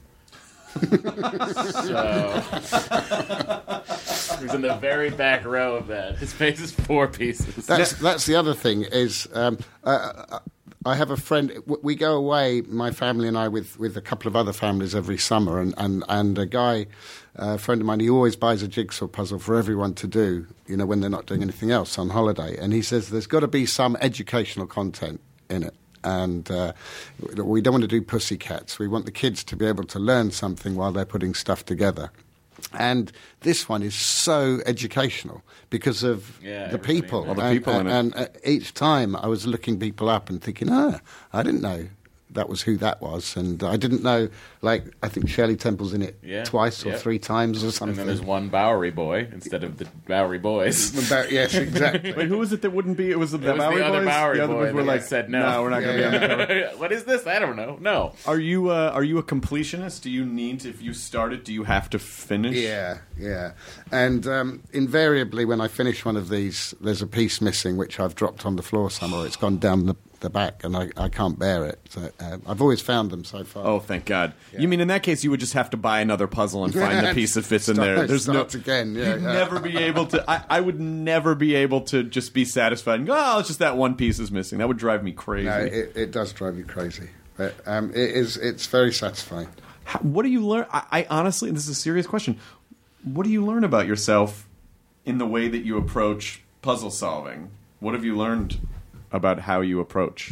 G: So he's in the very back row of that. His face is four pieces.
F: That's that's the other thing is um, uh, I have a friend. w- We go away, my family and I, with, with a couple of other families every summer, and and, and a guy, a friend of mine, he always buys a jigsaw puzzle for everyone to do. You know, when they're not doing anything else on holiday, and he says there's got to be some educational content in it. And uh, we don't want to do pussycats. We want the kids to be able to learn something while they're putting stuff together. And this one is so educational because of
G: Yeah,
F: the
G: everybody
F: people.
G: in
D: All the
F: and,
D: people in
F: and,
D: it.
F: and uh, each time I was looking people up and thinking, ah, I didn't know that was who that was, and I didn't know. Like, I think Shirley Temple's in it
G: Yeah,
F: twice or
G: yep.
F: three times or something.
G: And then there's one Bowery boy instead of the Bowery boys.
F: About, yes, exactly.
D: Wait, who was it that wouldn't be? It was the
G: It was
D: Bowery
G: the other
D: boys.
G: Bowery
D: the other
G: boy
D: boys were
G: that
D: like,
G: said no.
D: no, we're not going to
F: Yeah,
D: be on the cover.
G: What is this? I don't know. No.
D: Are you uh, are you a completionist? Do you need to, if you start it, do you have to finish?
F: Yeah, yeah. And um, invariably, when I finish one of these, there's a piece missing which I've dropped on the floor somewhere. It's gone down the, the back, and I, I can't bear it. So, uh, I've always found them so far.
D: Oh, thank God. You mean in that case, you would just have to buy another puzzle and find the piece that fits in
F: Start-
D: there. There's no.
F: start again. Yeah,
D: You'd
F: yeah.
D: never be able to. I, I would never be able to just be satisfied and go, oh, it's just that one piece is missing. That would drive me crazy.
F: No, it, it does drive you crazy. But um, it is. It's very satisfying.
D: How, what do you learn? I, I honestly, this is a serious question. What do you learn about yourself in the way that you approach puzzle solving? What have you learned about how you approach?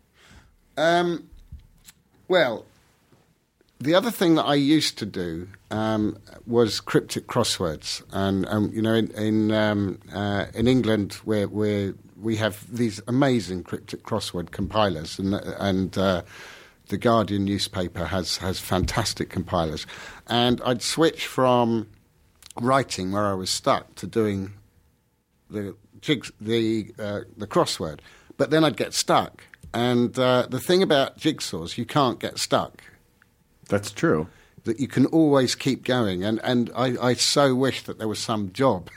F: Um, well, the other thing that I used to do um, was cryptic crosswords, and um, you know, in in, um, uh, in England, where where we have these amazing cryptic crossword compilers, and and uh, the Guardian newspaper has has fantastic compilers, and I'd switch from writing where I was stuck to doing the jigs, the uh, the crossword, but then I'd get stuck. And uh, the thing about jigsaws, you can't get stuck.
D: That's true.
F: That you can always keep going. And, and I, I so wish that there was some job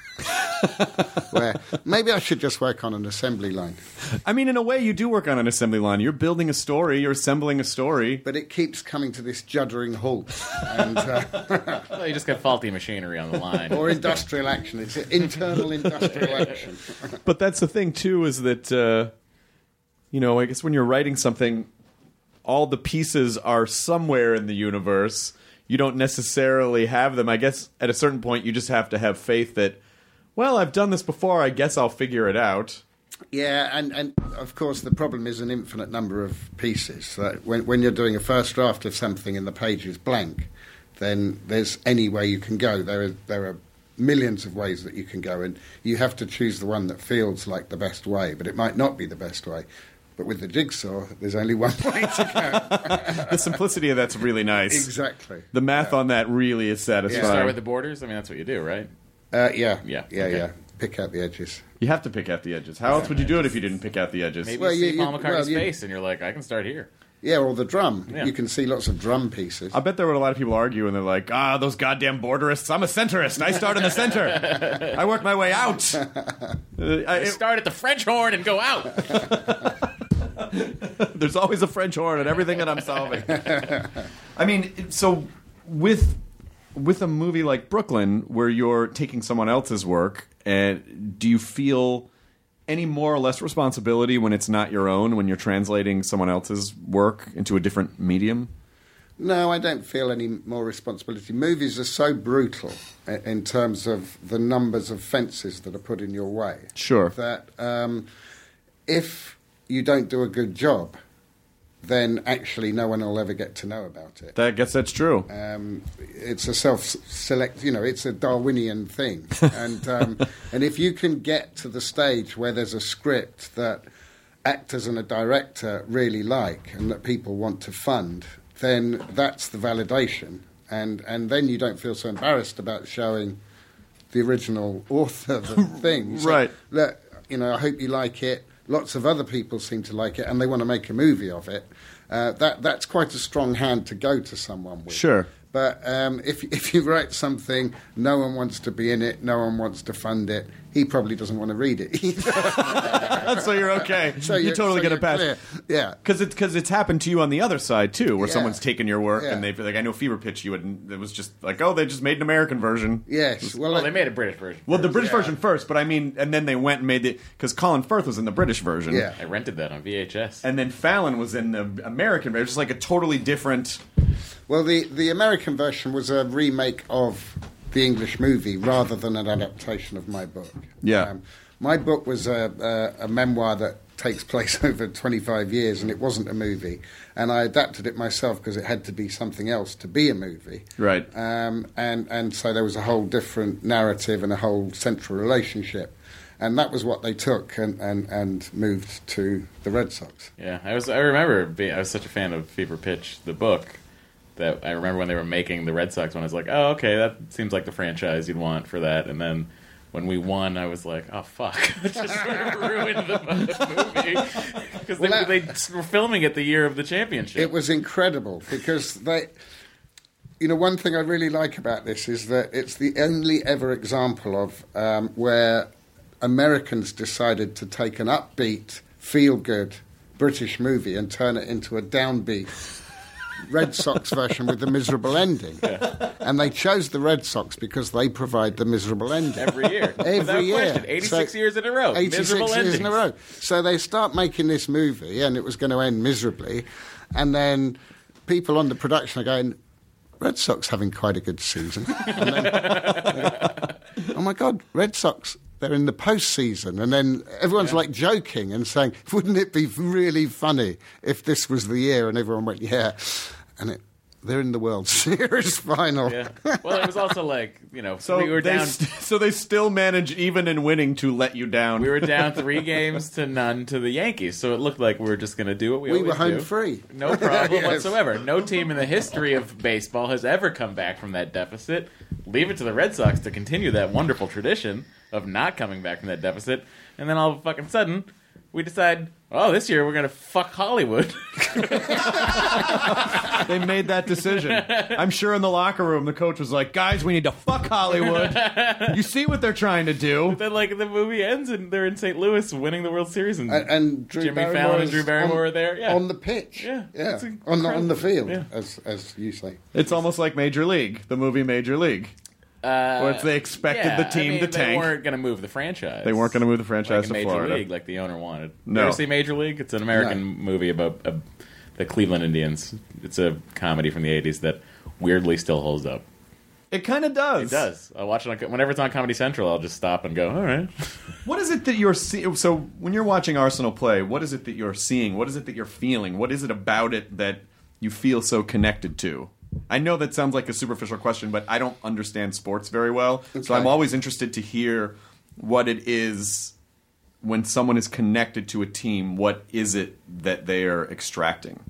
F: where maybe I should just work on an assembly line.
D: I mean, in a way, you do work on an assembly line. You're building a story. You're assembling a story.
F: But it keeps coming to this juddering halt. And, uh,
G: Well, you just got faulty machinery on the line.
F: or industrial action. It's internal industrial action.
D: But that's the thing, too, is that, uh, you know, I guess when you're writing something, all the pieces are somewhere in the universe. You don't necessarily have them. I guess at a certain point, you just have to have faith that, well, I've done this before. I guess I'll figure it out.
F: Yeah, and, and of course the problem is an infinite number of pieces. So when, when you're doing a first draft of something and the page is blank, then there's any way you can go. There are, there are millions of ways that you can go, and you have to choose the one that feels like the best way, but it might not be the best way. But with the jigsaw, there's only one way to go.
D: The simplicity of that's really nice.
F: Exactly.
D: The math on that really is satisfying.
G: You start with the borders? I mean, that's what you do, right?
F: Uh, yeah,
G: Yeah,
F: yeah,
G: okay.
F: yeah. Pick out the edges.
D: You have to pick out the edges. How else would you do it if you didn't pick out the edges?
G: Maybe
F: Well,
G: you see
F: you-
G: Paul
F: you-
G: McCartney's
F: well, you-
G: face, and you're like, I can start here.
F: Yeah, or the drum.
G: Yeah.
F: You can see lots of drum pieces.
D: I bet there were a lot of people argue, and they're like, ah, those goddamn borderists. I'm a centerist. I start in the center. I work my way out. Uh, I,
G: Start at the French horn and go out.
D: There's always a French horn in everything that I'm solving. I mean, so with with a movie like Brooklyn, where you're taking someone else's work, and do you feel any more or less responsibility when it's not your own, when you're translating someone else's work into a different medium?
F: No, I don't feel any more responsibility. Movies are so brutal i- in terms of the numbers of fences that are put in your way.
D: Sure.
F: That um, if you don't do a good job, then actually no one will ever get to know about it.
D: I guess that's true.
F: Um, it's a self-select, you know, it's a Darwinian thing. and um, and if you can get to the stage where there's a script that actors and a director really like and that people want to fund, then that's the validation. And, and then you don't feel so embarrassed about showing the original author the thing. You say,
D: Right.
F: Look, you know, I hope you like it. Lots of other people seem to like it, and they want to make a movie of it. Uh, that that's quite a strong hand to go to someone with.
D: Sure.
F: But um, if if you write something, no one wants to be in it, no one wants to fund it, he probably doesn't want to read it either.
D: So you're okay.
F: So
D: you're,
F: you're-
D: totally
F: so
D: going to
F: you're
D: pass.
F: clear. Yeah.
D: Because it's, cause it's happened to you on the other side, too, where
F: Yeah.
D: someone's taken your work
F: Yeah.
D: and they've like, I know Fever Pitch, you would, it was just like, oh, they just made an American version.
F: Yes. Well,
G: Well,
F: I-
G: they made a British version.
D: Well, the British
F: Yeah.
D: version first, but I mean, and then they went and made the, because Colin Firth was in the British version.
F: Yeah.
G: I rented that on V H S.
D: And then Fallon was in the American version. It's just like a totally different.
F: Well, the, the American version was a remake of the English movie rather than an adaptation of my book.
D: Yeah.
F: Um, my book was a, a, a memoir that takes place over twenty-five years, and it wasn't a movie. And I adapted it myself because it had to be something else to be a movie.
D: Right.
F: Um, and, and so there was a whole different narrative and a whole central relationship. And that was what they took and, and, and moved to the Red Sox.
G: Yeah, I was. I remember being, I was such a fan of Fever Pitch, the book, that I remember when they were making the Red Sox one, I was like, oh, okay, that seems like the franchise you'd want for that. And then when we won, I was like, oh, fuck. It just sort of ruined the, the movie. Because
F: Well,
G: they,
F: that-
G: they were filming it the year of the championship.
F: It was incredible because they... You know, one thing I really like about this is that it's the only ever example of um, where Americans decided to take an upbeat, feel-good British movie and turn it into a downbeat Red Sox version with the miserable ending. Yeah. And they chose the Red Sox because they provide the miserable ending.
G: Every year.
F: Every
G: Without
F: year.
G: question. eighty-six
F: So,
G: years in a row.
F: eighty-six
G: Miserable
F: years
G: endings.
F: in a row. So they start making this movie, and it was going to end miserably. And then people on the production are going, Red Sox having quite a good season. And then, uh, oh, my God, Red Sox, they're in the postseason. And then everyone's, yeah. like, joking and saying, wouldn't it be really funny if this was the year? And everyone went, yeah. And it, they're in the World Series final.
G: Yeah. Well, it was also like, you know,
D: So
G: we were
D: they
G: down...
D: st- so they still manage, even in winning, to let you down.
G: We were down three games to none to the Yankees, so it looked like we were just going to do what we,
F: We
G: always
F: were home
G: do.
F: free.
G: No problem
F: Yes.
G: whatsoever. No team in the history of baseball has ever come back from that deficit. Leave it to the Red Sox to continue that wonderful tradition of not coming back from that deficit, and then all of a fucking sudden, we decide, oh, this year we're going to fuck Hollywood.
D: They made that decision. I'm sure in the locker room, the coach was like, guys, we need to fuck Hollywood. You see what they're trying to do.
G: Then, like, the movie ends and they're in Saint Louis winning the World Series, and,
F: And, and Drew
G: Jimmy
F: Barrymore
G: Fallon and
F: is
G: Drew Barrymore
F: on,
G: are there. Yeah.
F: on the pitch.
G: Yeah,
F: yeah.
G: it's
F: On, the, on the field,
G: Yeah.
F: as, as you say.
D: It's almost like Major League, the movie Major League.
G: Uh,
D: Where it's they expected
G: yeah,
D: the team
G: I mean,
D: to
G: they
D: tank.
G: They weren't going to move the franchise.
D: They weren't going to move the franchise
G: like
D: to
G: Major
D: Florida.
G: League, like the owner wanted.
D: No.
G: You ever see Major League? It's an American
F: No.
G: movie about uh, the Cleveland Indians. It's a comedy from the eighties that weirdly still holds up.
D: It kind of does.
G: It does. I watch it on, whenever it's on Comedy Central. I'll just stop and go, all right.
D: What is it that you're seeing? So when you're watching Arsenal play, what is it that you're seeing? What is it that you're feeling? What is it about it that you feel so connected to? I know that sounds like a superficial question, but I don't understand sports very well.
F: Okay.
D: So I'm always interested to hear what it is when someone is connected to a team. What is it that they are extracting?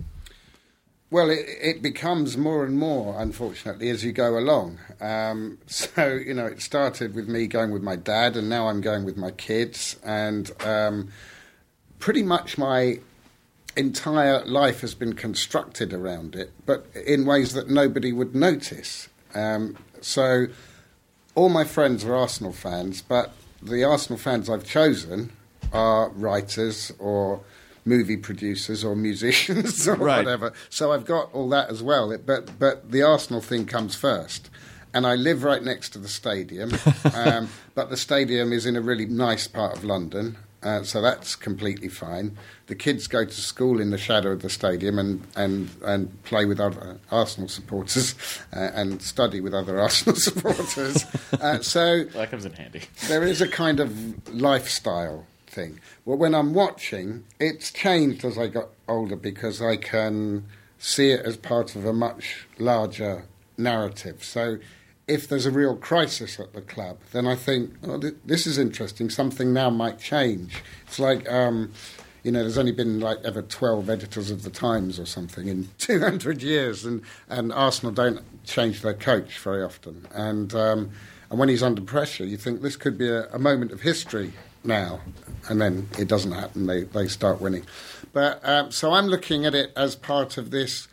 F: Well, it, it becomes more and more, unfortunately, as you go along. Um, so, you know, it started with me going with my dad, and now I'm going with my kids. And um, pretty much my entire life has been constructed around it, but in ways that nobody would notice. Um, so all my friends are Arsenal fans, but the Arsenal fans I've chosen are writers or movie producers or musicians or
D: Right.
F: whatever. So I've got all that as well. It, but but the Arsenal thing comes first. And I live right next to the stadium, um, but the stadium is in a really nice part of London, uh, so that's completely fine. The kids go to school in the shadow of the stadium and, and, and play with other Arsenal supporters uh, and study with other Arsenal supporters. Uh, so
G: Well, that comes in handy.
F: there is a kind of lifestyle thing. Well, when I'm watching, it's changed as I got older because I can see it as part of a much larger narrative. So if there's a real crisis at the club, then I think, oh, th- this is interesting. Something now might change. It's like, um, you know, there's only been like ever twelve editors of the Times or something in two hundred years, and, and Arsenal don't change their coach very often. And um, and when he's under pressure, you think this could be a, a moment of history now, and then it doesn't happen. They they start winning. But um, so I'm looking at it as part of this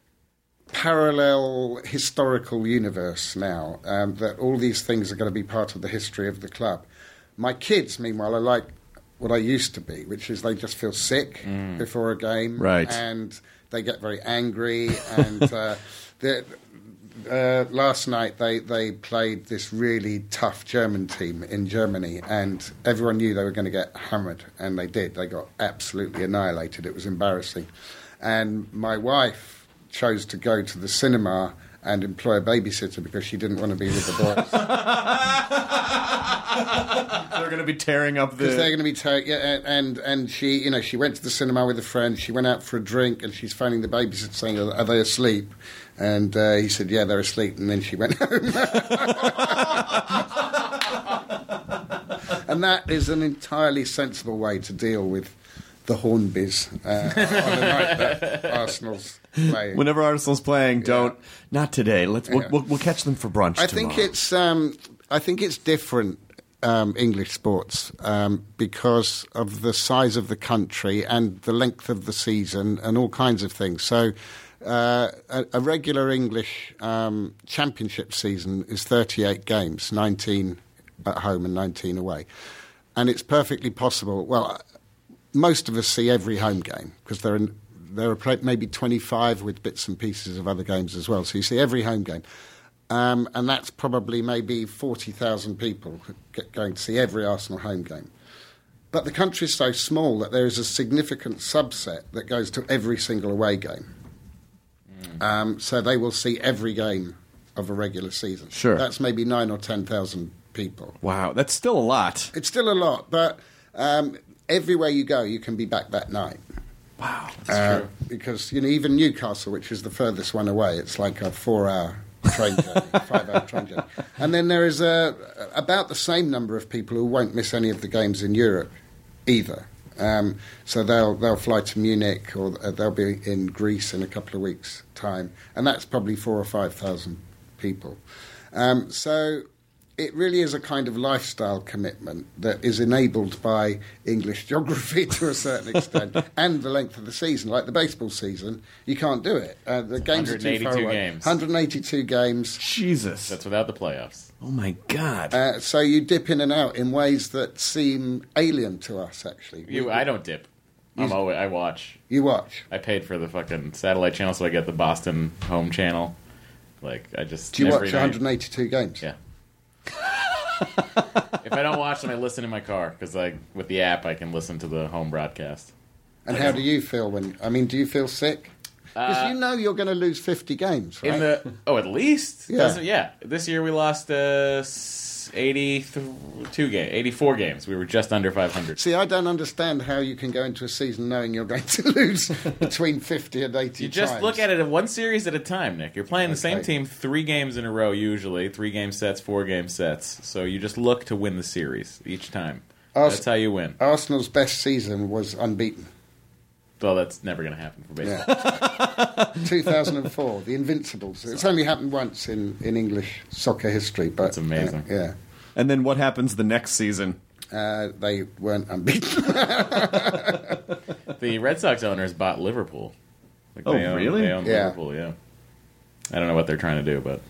F: parallel historical universe now, um, that all these things are going to be part of the history of the club. My kids, meanwhile, are like what I used to be, which is they just feel sick mm. before a game,
D: Right.
F: and they get very angry. And uh, the, uh, last night they, they played this really tough German team in Germany, and everyone knew they were going to get hammered, and they did. They got absolutely annihilated. It was embarrassing. And my wife chose to go to the cinema and employ a babysitter because she didn't want to be with the boys.
D: They're going to be tearing up the...
F: Because they're going to be tearing... Yeah, and, and she, you know, she went to the cinema with a friend, she went out for a drink, and she's phoning the babysitter saying, are, are they asleep? And uh, he said, yeah, they're asleep, and then she went home. And and that is an entirely sensible way to deal with the Hornbys uh, on the night that Arsenal's playing.
H: Whenever Arsenal's playing, don't
F: Yeah.
H: not today. Let's we'll,
F: Yeah.
H: we'll, we'll catch them for brunch.
F: I
H: tomorrow.
F: think it's um, I think it's different. Um, English sports um, because of the size of the country and the length of the season and all kinds of things. So uh, a, a regular English um, championship season is thirty-eight games, nineteen at home and nineteen away. And it's perfectly possible. Well, most of us see every home game because there are, there are maybe twenty-five with bits and pieces of other games as well. So you see every home game. Um, and that's probably maybe forty thousand people going to see every Arsenal home game. But the country is so small that there is a significant subset that goes to every single away game. Mm. Um, so they will see every game of a regular season.
H: Sure.
F: That's maybe nine or ten thousand people.
H: Wow, that's still a lot.
F: It's still a lot, but um, everywhere you go, you can be back that night.
H: Wow, that's
F: Uh,
H: true.
F: because, you know, even Newcastle, which is the furthest one away, it's like a four-hour train journey, five-hour train journey. And then there is a, about the same number of people who won't miss any of the games in Europe either. Um, so they'll they'll fly to Munich or they'll be in Greece in a couple of weeks' time, and that's probably four or five thousand people. Um, so it really is a kind of lifestyle commitment that is enabled by English geography to a certain extent and the length of the season. Like the baseball season, you can't do it. Uh, the games are too far
G: one hundred eighty-two
F: away.
G: games.
F: one hundred eighty-two games.
H: Jesus.
G: That's without the playoffs.
H: Oh, my God.
F: Uh, so you dip in and out in ways that seem alien to us, actually.
G: You,
F: We-
G: I don't dip. I'm always, I watch.
F: You watch.
G: I paid for the fucking satellite channel, so I get the Boston home channel. Like, I just...
F: Do you
G: every
F: watch
G: night-
F: one hundred eighty-two games?
G: Yeah. If I don't watch them, I listen in my car, because like, with the app, I can listen to the home broadcast.
F: And how do you feel when... I mean, do you feel sick? Because
G: Uh,
F: you know you're going to lose fifty games, right?
G: In the oh, at least
F: Yeah.
G: Doesn't- yeah. This year we lost uh, eighty-two game, eighty-four games. We were just under five hundred.
F: See, I don't understand how you can go into a season knowing you're going to lose between fifty and eighty
G: You just
F: times.
G: look at it one series at a time, Nick. You're playing the same
F: Okay.
G: team three games in a row usually, three game sets, four game sets. So you just look to win the series each time.
F: Ars-
G: That's how you win.
F: Arsenal's best season was unbeaten.
G: Well, that's never going to happen for baseball.
F: Yeah. two thousand four, the Invincibles. It's only happened once in, in English soccer history, but
G: That's amazing.
F: uh, yeah,
H: And then what happens the next season?
F: uh, they weren't unbeaten.
G: The Red Sox owners bought Liverpool. Like,
H: Oh,
G: they own,
H: really?
G: They own
F: Yeah.
G: Liverpool, yeah. I don't know what they're trying to do, but...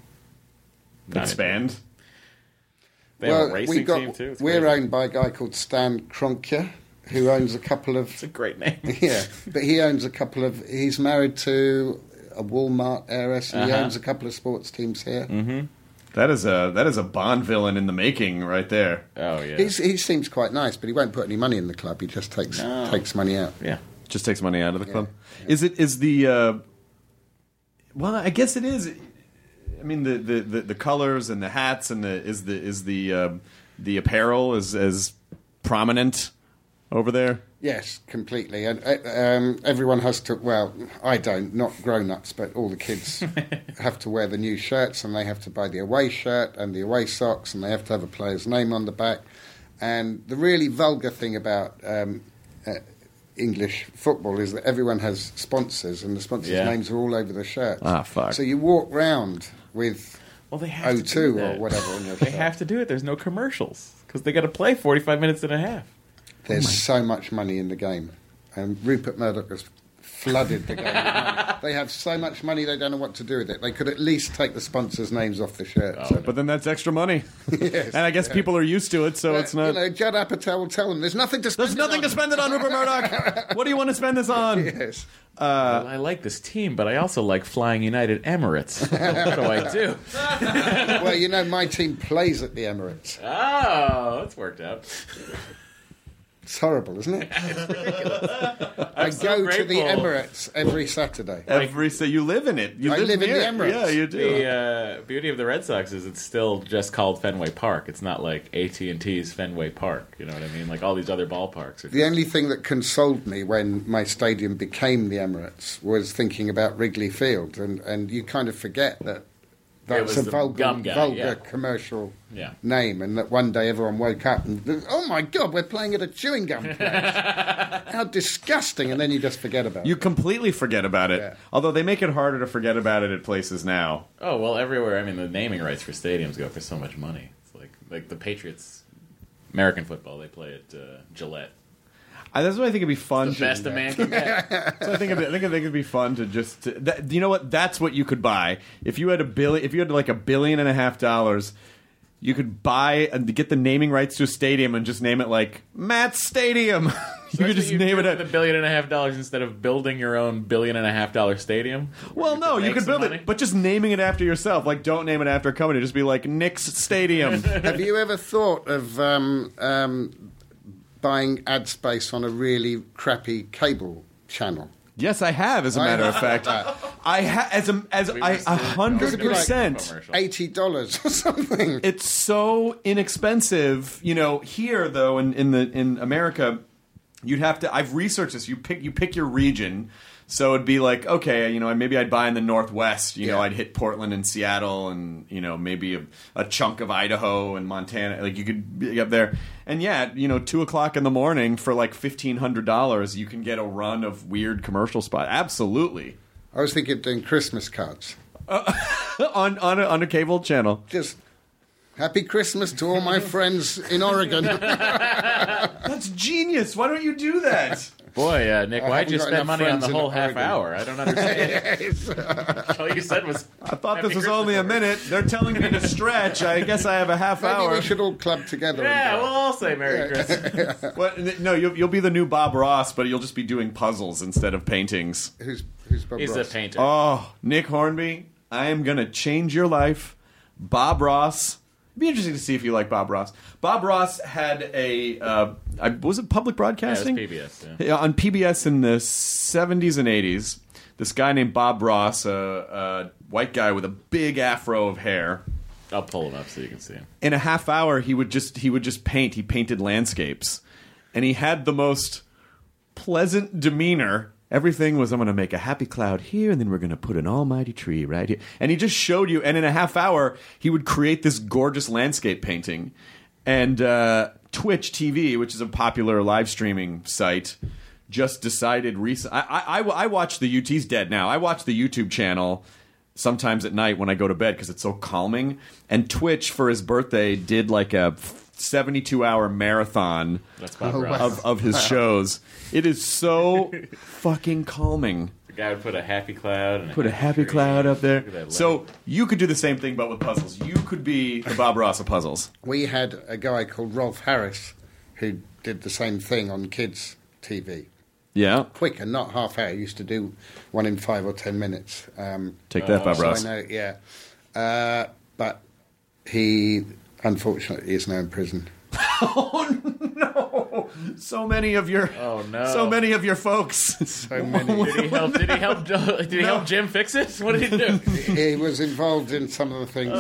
G: Not
H: Expand?
G: They have a racing
F: we got,
G: team, too. It's
F: we're
G: crazy.
F: owned by a guy called Stan Kroenke, who owns a couple of...
G: It's a great name.
F: Yeah, but he owns a couple of... He's married to a Walmart heiress, and he
G: Uh-huh.
F: owns a couple of sports teams here.
G: Mm-hmm.
H: That is a that is a Bond villain in the making right there.
G: Oh, yeah.
F: He's, he seems quite nice, but he won't put any money in the club. He just takes
G: No.
F: takes money out.
G: Yeah.
H: Just takes money out of the club. Is it is the uh, well? I guess it is. I mean, the, the, the, the colors and the hats and the is the is the uh, the apparel is as prominent over there.
F: Yes, completely. And uh, um, everyone has to, well, I don't, not grown-ups, but all the kids have to wear the new shirts, and they have to buy the away shirt and the away socks, and they have to have a player's name on the back. And the really vulgar thing about um, uh, English football is that everyone has sponsors, and the sponsors'
G: Yeah.
F: names are all over the shirts.
H: Ah, fuck.
F: So you walk round with
G: Well, they have
F: O
G: to
F: two
G: do
F: or
G: that.
F: whatever on your
G: They
F: shirt.
G: have to do it. There's no commercials. Because they got to play forty-five minutes and a half.
F: There's so much money in the game. And Rupert Murdoch has flooded the game with money. They have so much money they don't know what to do with it. They could at least take the sponsors' names off the shirts.
H: But then that's extra money,
F: Yes.
H: and I guess people are used to it, so it's not.
F: You know, Judd Apatow will tell them there's nothing to spend
H: There's
F: it
H: nothing
F: on.
H: to spend it on, Rupert Murdoch. What do you want to spend this on?
F: Yes.
G: Well, I like this team, but I also like flying United Emirates. What do I do?
F: Well, you know, my team plays at the Emirates.
G: Oh, that's worked out.
F: It's horrible, isn't it? I
G: I'm so
F: go to the
G: grateful.
F: Emirates every Saturday.
H: Every so you live in it. You
F: I live in
H: near
F: the
H: it.
F: Emirates.
H: Yeah, you do.
G: The uh, beauty of the Red Sox is it's still just called Fenway Park. It's not like A T and T's Fenway Park. You know what I mean? Like all these other ballparks. Are
F: The only thing that consoled me when my stadium became the Emirates was thinking about Wrigley Field, and, and you kind of forget that that's
G: was
F: a
G: the
F: vulgar,
G: gum guy,
F: vulgar
G: yeah.
F: commercial
G: Yeah.
F: name, and that one day everyone woke up and, oh my God, we're playing at a chewing gum place. How disgusting, and then you just forget about
H: You
F: it.
H: completely forget about it.
F: Yeah.
H: Although they make it harder to forget about it at places now.
G: Oh well, everywhere. I mean, the naming rights for stadiums go for so much money. It's like like the Patriots, American football. They play at uh, Gillette.
H: I, that's what I think it'd be fun.
G: The
H: to,
G: best a man can get.
H: So I think it'd, I think it'd be fun to just. To, that, you know what? That's what you could buy if you had a billion. If you had like a billion and a half dollars, you could buy and get the naming rights to a stadium and just name it like Matt Stadium. you
G: So
H: could just
G: you
H: name it
G: with
H: a
G: a billion and a half dollars instead of building your own billion and a half dollar stadium.
H: Well, no, you
G: make
H: could
G: some
H: build
G: money?
H: it, but just naming it after yourself. Like, don't name it after a company. Just be like Knicks Stadium.
F: Have you ever thought of um, um, buying ad space on a really crappy cable channel?
H: Yes, I have. As a matter of fact, I ha- as a as
G: We
H: I
G: just
H: a
G: did
H: hundred
F: be like
H: percent.
G: commercial.
F: eighty dollars or something.
H: It's so inexpensive. You know, here though, in, in the in America, you'd have to. I've researched this. You pick you pick your region. So it'd be like, okay, you know, maybe I'd buy in the Northwest. You know,
F: Yeah.
H: I'd hit Portland and Seattle, and you know, maybe a, a chunk of Idaho and Montana. Like you could be up there, and yeah, you know, two o'clock in the morning for like fifteen hundred dollars, you can get a run of weird commercial spot. Absolutely,
F: I was thinking of doing Christmas cards.
H: on on a, on a cable channel.
F: Just Happy Christmas to all my friends in Oregon.
H: That's genius. Why don't you do that?
G: Boy, uh, Nick,
F: I
G: why'd you
F: haven't got
G: spend
F: enough
G: money on the
F: friends in
G: whole half
F: Oregon.
G: hour? I don't understand. All you said was.
H: I thought
G: Happy
H: this was
G: Christmas
H: only a
G: order.
H: minute. They're telling me to stretch. I guess I have a half
F: Maybe
H: hour.
F: we should all club together.
G: Yeah,
F: and,
G: we'll
F: uh,
G: all say Merry Christmas.
H: What? No, you'll, you'll be the new Bob Ross, but you'll just be doing puzzles instead of paintings.
F: who's who's Bob
G: He's
F: Ross?
G: a painter.
H: Oh, Nick Hornby, I am going to change your life. Bob Ross. It'd be interesting to see if you like Bob Ross. Bob Ross had a, uh, I, was it public
G: Yeah, it was
H: broadcasting?
G: P B S. Yeah.
H: Yeah, on P B S in the seventies and eighties. This guy named Bob Ross, a, a white guy with a big afro of hair.
G: I'll pull him up so you can see him.
H: In a half hour, he would just he would just paint. He painted landscapes, and he had the most pleasant demeanor. Everything was, I'm going to make a happy cloud here, and then we're going to put an almighty tree right here. And he just showed you, and in a half hour, he would create this gorgeous landscape painting. And uh, Twitch T V, which is a popular live streaming site, just decided recently. I, I, I, I watch the U T's dead now. I watch the YouTube channel sometimes at night when I go to bed because it's so calming. And Twitch, for his birthday, did like a seventy-two hour marathon
G: That's Bob
F: Oh,
G: Ross.
F: wow.
H: of, of his shows. It is so fucking calming.
G: The guy would put a happy cloud and
H: Put a happy
G: tree.
H: cloud up
G: Look
H: there.
G: at that
H: So
G: light.
H: you could do the same thing, but with puzzles. You could be the Bob Ross of puzzles.
F: We had a guy called Rolf Harris who did the same thing on kids' T V.
H: Yeah.
F: Quicker, not half hour. He used to do one in five or ten minutes. Um,
H: Take that, Bob
F: so
H: Ross.
F: I know, yeah. Uh, but he, unfortunately, is now in prison.
H: Oh no! So many of your
G: Oh, no.
H: so many of your folks.
F: So many.
G: Did he help? Did he help? Did he help Jim fix it? What did he do?
F: He was involved in some of the things.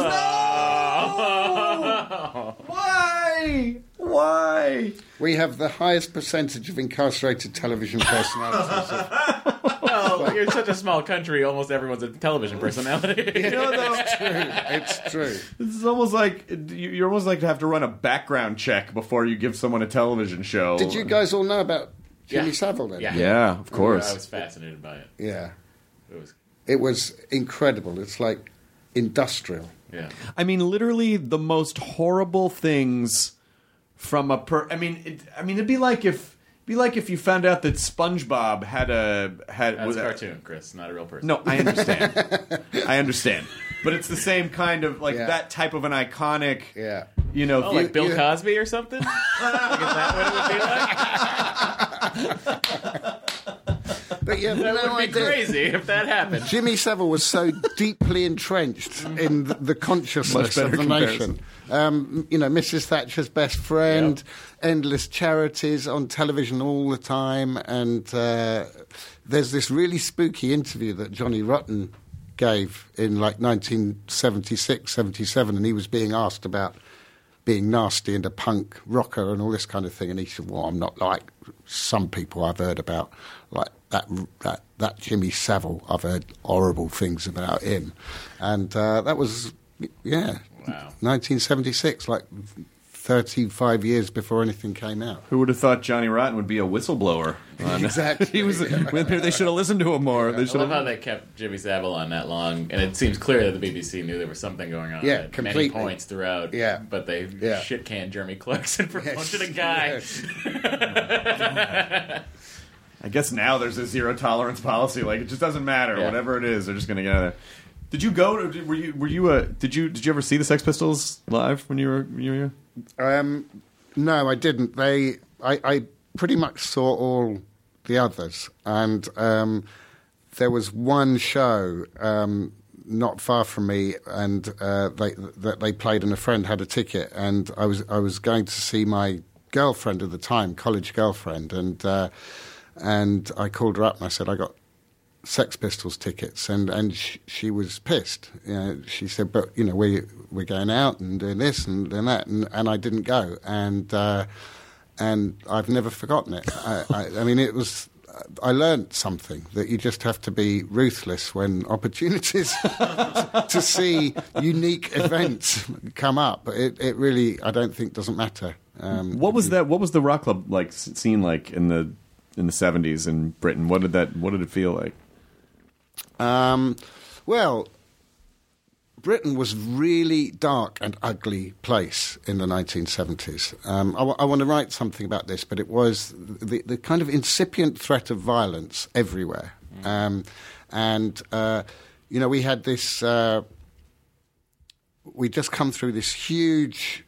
H: Why? Why?
F: We have the highest percentage of incarcerated television personalities.
G: Well, you're such a small country. Almost everyone's a television personality.
H: You know, though,
F: It's true.
H: this is almost like you- you're almost like to have to run a background check before you give someone a television show.
F: Did you guys all know about Jimmy
G: Yeah.
F: Savile then?
G: Yeah.
H: Yeah, of
G: I
H: course.
G: was fascinated by it.
F: Yeah.
G: It was,
F: It was incredible. It's like industrial.
G: yeah.
H: I mean, literally the most horrible things from a per. I mean, it, I mean, it'd be like if be like if you found out that SpongeBob had a had
G: That's
H: was
G: a
H: a-
G: cartoon, Chris, not a real person.
H: No, I understand. I understand, but it's the same kind of like
F: Yeah.
H: that type of an iconic.
F: Yeah.
H: You know,
G: Oh,
H: you-
G: like Bill
F: you-
G: Cosby or something? Like, is that what it would be like?
F: But you have
G: That
F: no
G: would be
F: idea.
G: crazy if that happened.
F: Jimmy Savile was so deeply entrenched in the, the consciousness
H: Much better
F: of the
H: comparison.
F: nation. Um, you know, Missus Thatcher's best friend, endless charities on television all the time, and uh, there's this really spooky interview that Johnny Rotten gave in like nineteen seventy-six, seventy-seven, and he was being asked about being nasty and a punk rocker and all this kind of thing, and he said, well, I'm not like some people I've heard about, like that that, that Jimmy Savile. I've heard horrible things about him. And uh, that was Yeah.
G: Wow.
F: nineteen seventy-six, like thirty-five years before anything came out.
H: Who would have thought Johnny Rotten would be a whistleblower? On,
F: Exactly.
H: he was. They should have listened to him more. They
G: I
H: should
G: love how
H: have.
G: they kept Jimmy Savile on that long, and it seems clear that the B B C knew there was something going on
F: Yeah,
G: at
F: completely.
G: many points throughout.
F: Yeah.
G: But they
F: Yeah.
G: shit-canned Jeremy Clarkson for
F: Yes.
G: punching a guy.
F: Yes.
H: I guess now there's a zero tolerance policy. Like it just doesn't matter.
G: Yeah.
H: Whatever it is, they're just going to get out of there. Did you go? To, were you? Were you? Uh, did you? Did you ever see the Sex Pistols live when you were? When you were here?
F: Um, no, I didn't. They, I, I pretty much saw all the others, and um, there was one show um, not far from me, and uh, they that they played, and a friend had a ticket, and I was I was going to see my girlfriend at the time, college girlfriend, and uh, and I called her up and I said I got Sex Pistols tickets, and and she, she was pissed. You know, she said, "But you know, we we're going out and doing this and doing that," and, and I didn't go, and uh, and I've never forgotten it. I, I, I mean, it was. I learned something that you just have to be ruthless when opportunities to see unique events come up. It it really, I don't think, doesn't matter. Um,
H: What was that? What was the rock club like s- scene like in the in the seventies in Britain? What did that? What did it feel like?
F: Um, well, Britain was really dark and ugly place in the nineteen seventies. Um, I, w- I want to write something about this, but it was the, the kind of incipient threat of violence everywhere. Mm. Um, and, uh, you know, we had this... Uh, we'd just come through this huge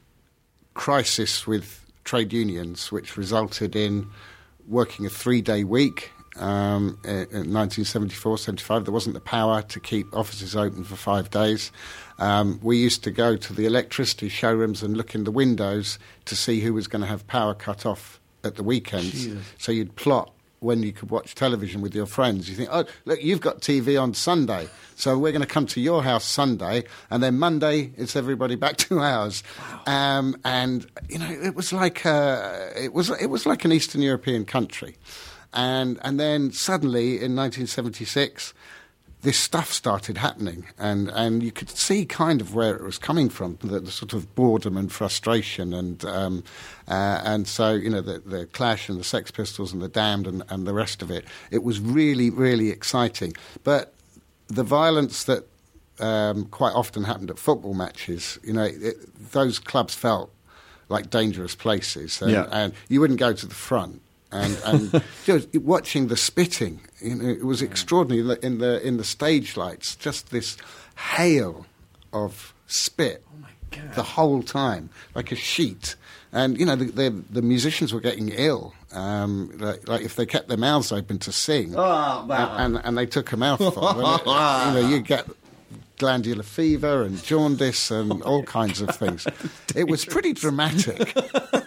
F: crisis with trade unions, which resulted in working a three-day week. Um, in nineteen seventy-four, seventy-five, there wasn't the power to keep offices open for five days. Um, we used to go to the electricity showrooms and look in the windows to see who was going to have power cut off at the weekends. Jesus. So you'd plot when you could watch television with your friends. You think, oh, look, you've got T V on Sunday, so we're going to come to your house Sunday, and then Monday it's everybody back to ours. Wow. Um, and you know, it was like uh, it was it was like an Eastern European country. And and then suddenly in nineteen seventy-six, this stuff started happening, and, and you could see kind of where it was coming from, the, the sort of boredom and frustration, and um, uh, and so you know the, the Clash and the Sex Pistols and the Damned and, and the rest of it. It was really really exciting, but the violence that um, quite often happened at football matches, you know, it, those clubs felt like dangerous places, and,
H: yeah.
F: and you wouldn't go to the front. And, and just watching the spitting, you know, it was extraordinary in the in the stage lights. Just this hail of spit
H: oh my God.
F: the whole time, like a sheet. And you know, the the, the musicians were getting ill. Um, like, like if they kept their mouths open to sing,
H: oh, wow.
F: and, and and they took a mouthful, and it, you know, you get glandular fever and jaundice and all kinds of things. It was pretty dramatic.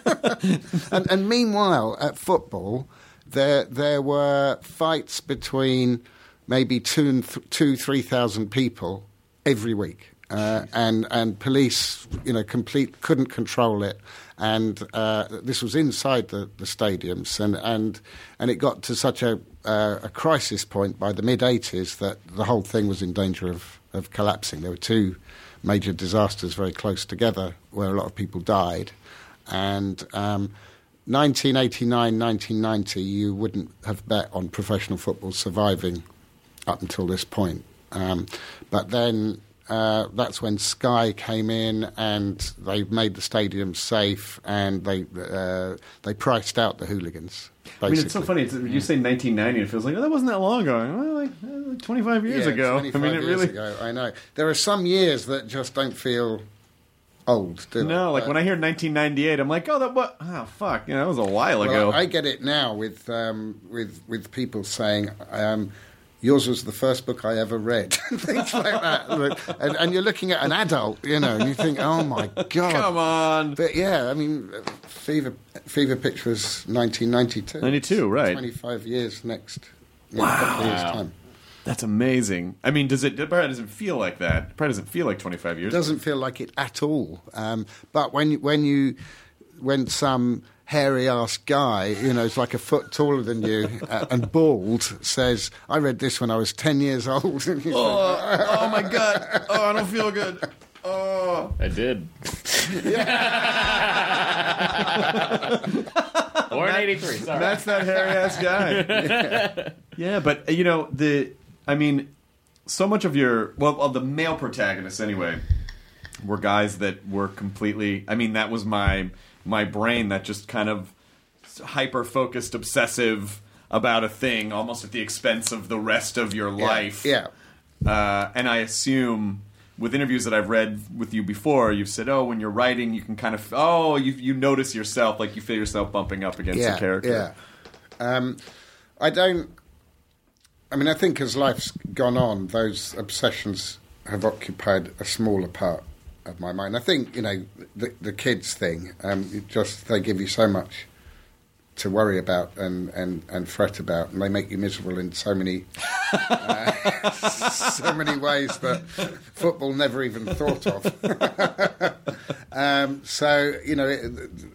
F: and, and meanwhile, at football, there there were fights between maybe two and th- two, three thousand people every week, uh, and and police, you know, complete couldn't control it, and uh, this was inside the, the stadiums, and, and and it got to such a uh, a crisis point by the mid eighties that the whole thing was in danger of, of collapsing. There were two major disasters very close together where a lot of people died. And um, nineteen eighty-nine, nineteen ninety, you wouldn't have bet on professional football surviving up until this point. Um, but then uh, that's when Sky came in and they made the stadium safe, and they uh, they priced out the hooligans. Basically.
H: I mean, it's so funny. It's, you say nineteen ninety, it feels like, oh, that wasn't that long ago. Well, like, uh, like twenty-five years
F: yeah,
H: ago.
F: twenty-five
H: I mean, it
F: years
H: really.
F: ago, I know. There are some years that just don't feel old, do they?
H: No, like
F: but,
H: when I hear nineteen ninety-eight, I'm like, oh, that what? Oh, fuck, you know, that was a while
F: well,
H: ago.
F: I get it now with um, with with people saying, um, "Yours was the first book I ever read," things like that. and, and you're looking at an adult, you know, and you think, "Oh my god,
H: Come on!"
F: But yeah, I mean, Fever Fever Pitch was nineteen ninety-two.
H: ninety-two, right?
F: Twenty-five years next. In
H: Wow.
F: a couple of years' time.
H: That's amazing. I mean, does it? It probably doesn't feel like that. It probably doesn't feel like twenty-five years.
F: It doesn't feel like it at all. Um, but when when you when some hairy ass guy, you know, is like a foot taller than you uh, and bald, says, "I read this when I was ten years old."
H: oh, oh my god! Oh, I don't feel good. Oh. saw.
G: I did. Born eighty-three. Sorry.
H: That's that hairy ass guy. yeah. yeah, but you know the. I mean, so much of your well, of the male protagonists anyway, were guys that were completely. I mean, that was my my brain that just kind of hyper focused, obsessive about a thing, almost at the expense of the rest of your life.
F: Yeah.
H: Uh, and I assume. With interviews that I've read with you before, you've said, "Oh, when you're writing, you can kind of oh, you you notice yourself, like you feel yourself bumping up against
F: yeah,
H: a character."
F: Yeah, um, I don't. I mean, I think as life's gone on, those obsessions have occupied a smaller part of my mind. I think you know the, the kids thing. Um, it just they give you so much to worry about and, and, and fret about, and they make you miserable in so many uh, so many ways that football never even thought of. um, so you know, it,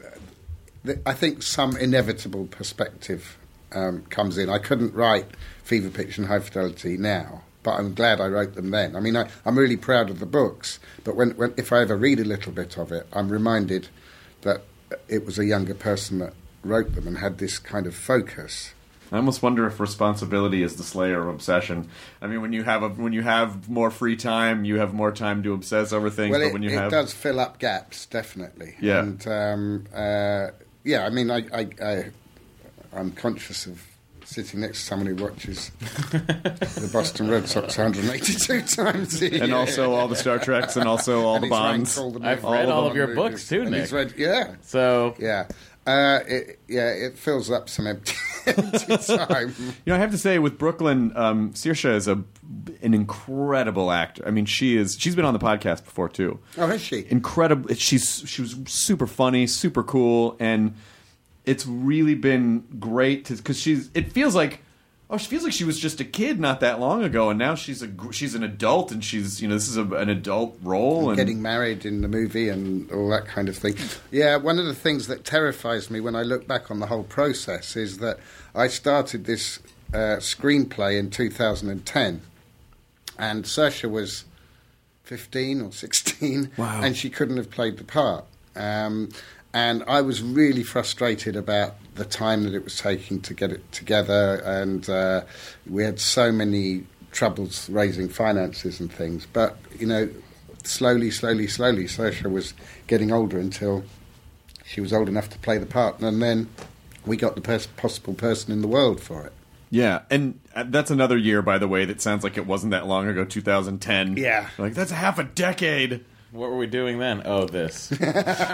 F: the, I think some inevitable perspective um, comes in. I couldn't write Fever Pitch and High Fidelity now, but I'm glad I wrote them then. I mean, I, I'm really proud of the books, but when, when if I ever read a little bit of it, I'm reminded that it was a younger person that wrote them and had this kind of focus.
H: I almost wonder if responsibility is the slayer of obsession. I mean, when you have a, when you have more free time, you have more time to obsess over things.
F: Well,
H: but
F: it,
H: when you
F: it
H: have...
F: does fill up gaps, definitely.
H: Yeah.
F: And um, uh, yeah, I mean, I, I, I, I'm conscious of sitting next to someone who watches the Boston Red Sox one hundred eighty-two times a year.
H: And also all the Star Treks and also all
F: and
H: the Bonds.
F: all the
G: I've
F: movies.
G: read all,
F: the
G: of your
F: movies.
G: books too,
F: And
G: Nick.
F: he's read, yeah.
G: So
F: Yeah. Uh, it, yeah, it fills up some empty, empty time.
H: You know, I have to say, with Brooklyn, um, Saoirse is a an incredible actor. I mean, she is. She's been on the podcast before too.
F: Oh, has she?
H: Incredible. She's she was super funny, super cool, and it's really been great because she's. It feels like. Oh, she feels like she was just a kid not that long ago, and now she's a gr- she's an adult, and she's you know this is a, an adult role, and
F: Getting married in the movie and all that kind of thing. Yeah, one of the things that terrifies me when I look back on the whole process is that I started this uh, screenplay in two thousand ten, and Saoirse was fifteen or sixteen,
H: Wow.
F: and she couldn't have played the part. Um, and I was really frustrated about the time that it was taking to get it together, and uh, we had so many troubles raising finances and things. But, you know, slowly, slowly, slowly, Saoirse was getting older until she was old enough to play the part, and then we got the best possible person in the world for it.
H: yeah, and that's another year, by the way, that sounds like it wasn't that long ago, two thousand ten.
F: Yeah.
H: Like that's half a decade.
G: what were we doing then? Oh, this.
H: We did,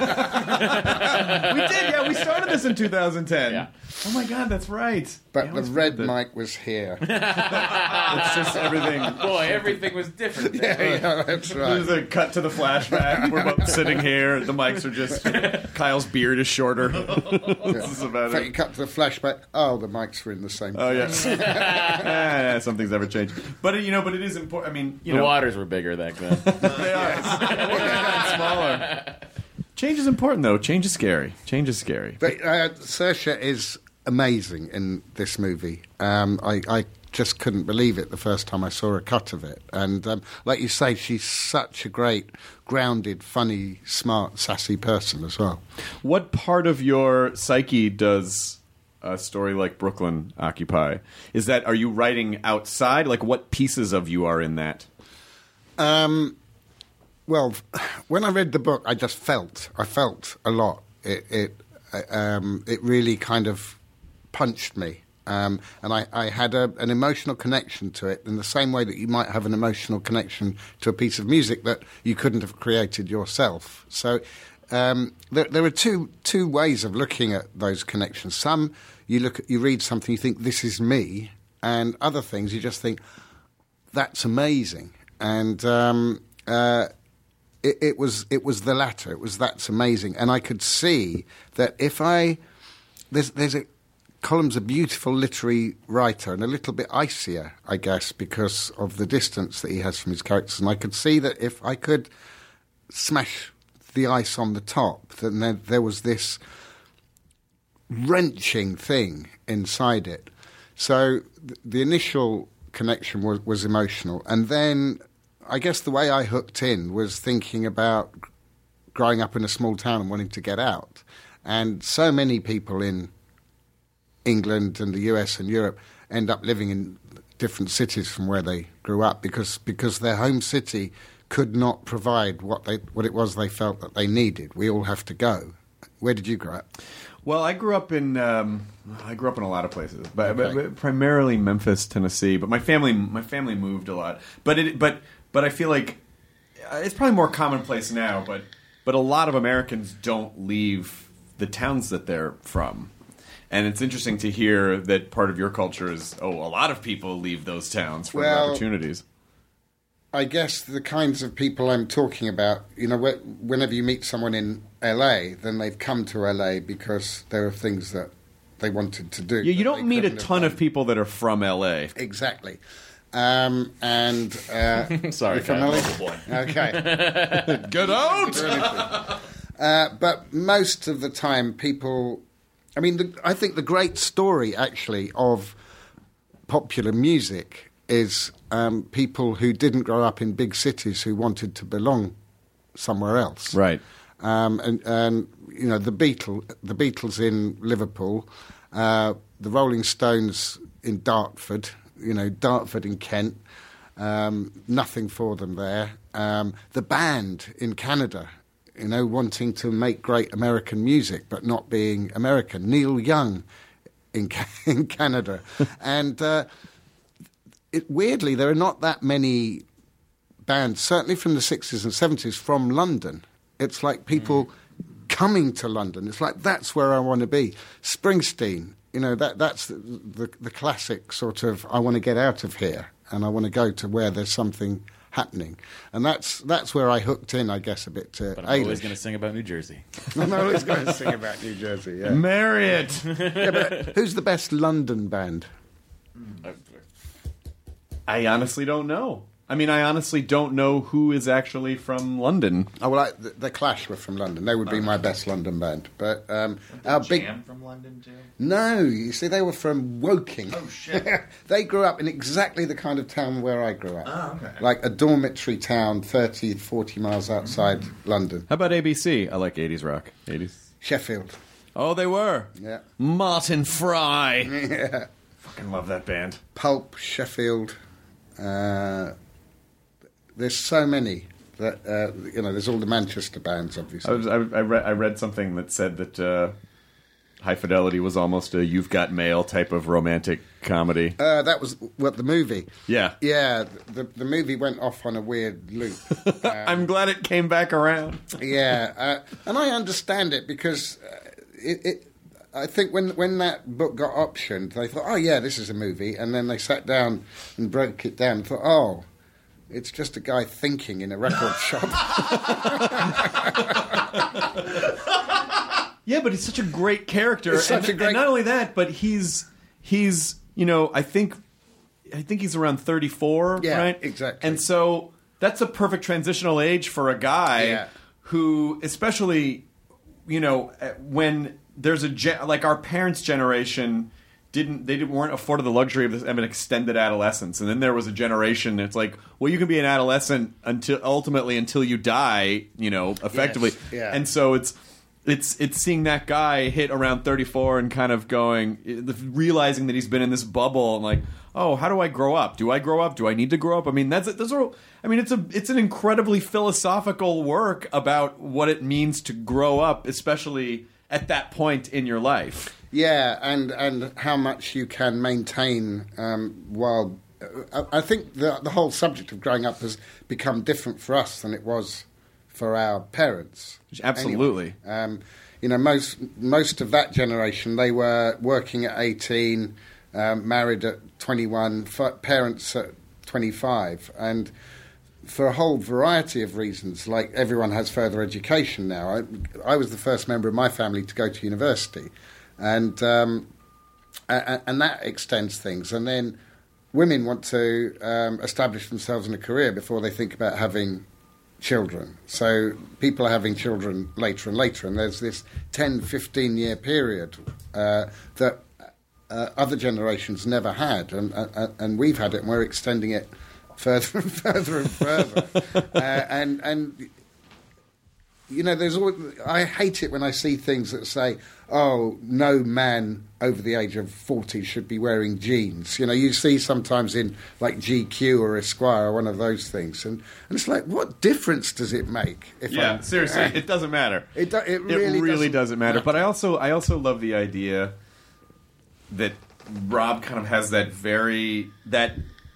H: yeah. We started this in two thousand ten.
G: Yeah.
H: Oh my God, that's right.
F: But
H: I
F: the
H: always
F: red
H: forget that.
F: mic was here.
H: It's just everything.
G: Boy, everything was different.
F: yeah, yeah, that's right.
H: There's a cut to the flashback. We're both sitting here. The mics are just. Kyle's beard is shorter. This is about
F: In fact, you
H: it.
F: cut to the flashback. Oh, the mics were in the same
H: Oh
F: place.
H: yeah. Eh, something's ever changed. But uh, you know, but it is important. I mean, you
G: The
H: know,
G: waters were bigger back then.
H: they are. Smaller. Change is important, though. Change is scary. Change is scary.
F: But uh, Saoirse is amazing in this movie. Um, I, I just couldn't believe it the first time I saw a cut of it. And um, like you say, she's such a great, grounded, funny, smart, sassy person as well.
H: What part of your psyche does a story like Brooklyn occupy? Is that, are you writing outside? Like, what pieces of you are in that?
F: Um, well, when I read the book, I just felt. I felt a lot. It it, um, it really kind of punched me. Um, and I, I had a, an emotional connection to it in the same way that you might have an emotional connection to a piece of music that you couldn't have created yourself. So um, there, there are two two ways of looking at those connections. Some, you look at, you read something, you think, this is me, and other things, you just think, that's amazing. And um, uh, it, it was it was the latter. It was that's amazing. And I could see that if I... There's, there's a... Column's a beautiful literary writer and a little bit icier, I guess, because of the distance that he has from his characters. And I could see that if I could smash the ice on the top, then there, there was this wrenching thing inside it. So th- the initial connection was, was emotional. And then I guess the way I hooked in was thinking about growing up in a small town and wanting to get out. And so many people in England and the U S and Europe end up living in different cities from where they grew up because because their home city could not provide what they what it was they felt that they needed. We all have to go. Where did you grow up?
H: Well, I grew up in um, I grew up in a lot of places, but,
F: Okay.
H: but, but primarily Memphis, Tennessee. But my family my family moved a lot. But it but but I feel like uh, it's probably more commonplace now. But but a lot of Americans don't leave the towns that they're from. And it's interesting to hear that part of your culture is, oh, a lot of people leave those towns for
F: Well,
H: opportunities.
F: I guess the kinds of people I'm talking about, you know, wh- whenever you meet someone in L A, then they've come to L A because there are things that they wanted to do.
H: You, you
F: that
H: don't
F: they
H: meet a
F: couldn't have
H: ton
F: done.
H: of people that are from L A.
F: Exactly. Um, and uh,
G: Sorry,
F: you
G: Kyle,
F: familiar?
G: local boy.
F: Okay.
H: Get out!
F: Uh, but most of the time, people. I mean, the, I think the great story, actually, of popular music is um, people who didn't grow up in big cities who wanted to belong somewhere else.
H: Right.
F: Um, and, and you know, the Beatles, the Beatles in Liverpool, uh, the Rolling Stones in Dartford. You know, Dartford in Kent. Um, nothing for them there. Um, the band in Canada. You know, wanting to make great American music, but not being American. Neil Young in, in Canada. and uh, it, weirdly, there are not that many bands, certainly from the sixties and seventies, from London. It's like people mm. coming to London. It's like, that's where I want to be. Springsteen, you know, that that's the, the, the classic sort of, I want to get out of here and I want to go to where there's something happening, and that's that's where I hooked in, I guess, a bit to.
G: But I'm always
F: Eilish.
G: going to sing about New Jersey.
F: I'm always going to sing about New Jersey. Yeah.
H: Marriott.
F: yeah, but who's the best London band?
H: I honestly don't know. I mean, I honestly don't know who is actually from London.
F: Oh well, I, the, the Clash were from London. They would be my best London band. But um, our big
I: Jam from London too.
F: no, you see, they were from Woking.
I: Oh shit!
F: They grew up in exactly the kind of town where I grew up.
I: Oh, okay.
F: Like a dormitory town, thirty, forty miles outside
I: Mm-hmm.
F: London.
H: How about A B C? I like eighties rock. eighties.
F: Sheffield.
H: Oh, they were.
F: Yeah.
H: Martin Fry.
F: Yeah.
H: Fucking love that band.
F: Pulp, Sheffield. Uh, there's so many that uh, you know. There's all the Manchester bands, obviously.
H: I, was, I, I, read, I read something that said that uh, High Fidelity was almost a You've Got Mail type of romantic comedy.
F: Uh, that was what the movie.
H: Yeah.
F: Yeah, the the movie went off on a weird loop. Um,
H: I'm glad it came back around.
F: yeah, uh, and I understand it because uh, it, it. I think when when that book got optioned, they thought, oh yeah, this is a movie, and then they sat down and broke it down and thought, oh, it's just a guy thinking in a record shop.
H: Yeah, but he's such a great character.
F: He's such
H: and,
F: a great-
H: and not only that, but he's he's you know I think I think he's around thirty-four,
F: Yeah,
H: right?
F: exactly.
H: And so that's a perfect transitional age for a guy
F: Yeah.
H: who, especially you know, when there's a gen- like our parents' generation. Didn't they didn't, weren't afforded the luxury of, this, of an extended adolescence, and then there was a generation. It's like, well, you can be an adolescent until ultimately until you die, you know, effectively.
F: Yes, yeah.
H: And so it's it's it's seeing that guy hit around thirty-four and kind of going, realizing that he's been in this bubble and like, oh, how do I grow up? Do I grow up? Do I need to grow up? I mean, that's those are. I mean, it's a it's an incredibly philosophical work about what it means to grow up, especially at that point in your life.
F: Yeah, and, and how much you can maintain um, while... Uh, I think the, the whole subject of growing up has become different for us than it was for our parents.
H: Absolutely.
F: Anyway, um, you know, most most of that generation, they were working at eighteen, um, married at twenty-one, f- parents at twenty-five, and... for a whole variety of reasons, like everyone has further education now. I, I was the first member of my family to go to university, and um, and, and that extends things. And then women want to um, establish themselves in a career before they think about having children. So people are having children later and later, and there's this ten, fifteen-year period uh, that uh, other generations never had, and, uh, and we've had it, and we're extending it further and further and further. uh, and and you know, there's always, I hate it when I see things that say, "Oh, no man over the age of forty should be wearing jeans." You know, you see sometimes in like G Q or Esquire or one of those things, and, and it's like, what difference does it make? If
H: Yeah,
F: I'm,
H: seriously, it doesn't matter.
F: It, do, it really,
H: it really
F: doesn't,
H: doesn't matter. But I also I also love the idea that Rob kind of has that very that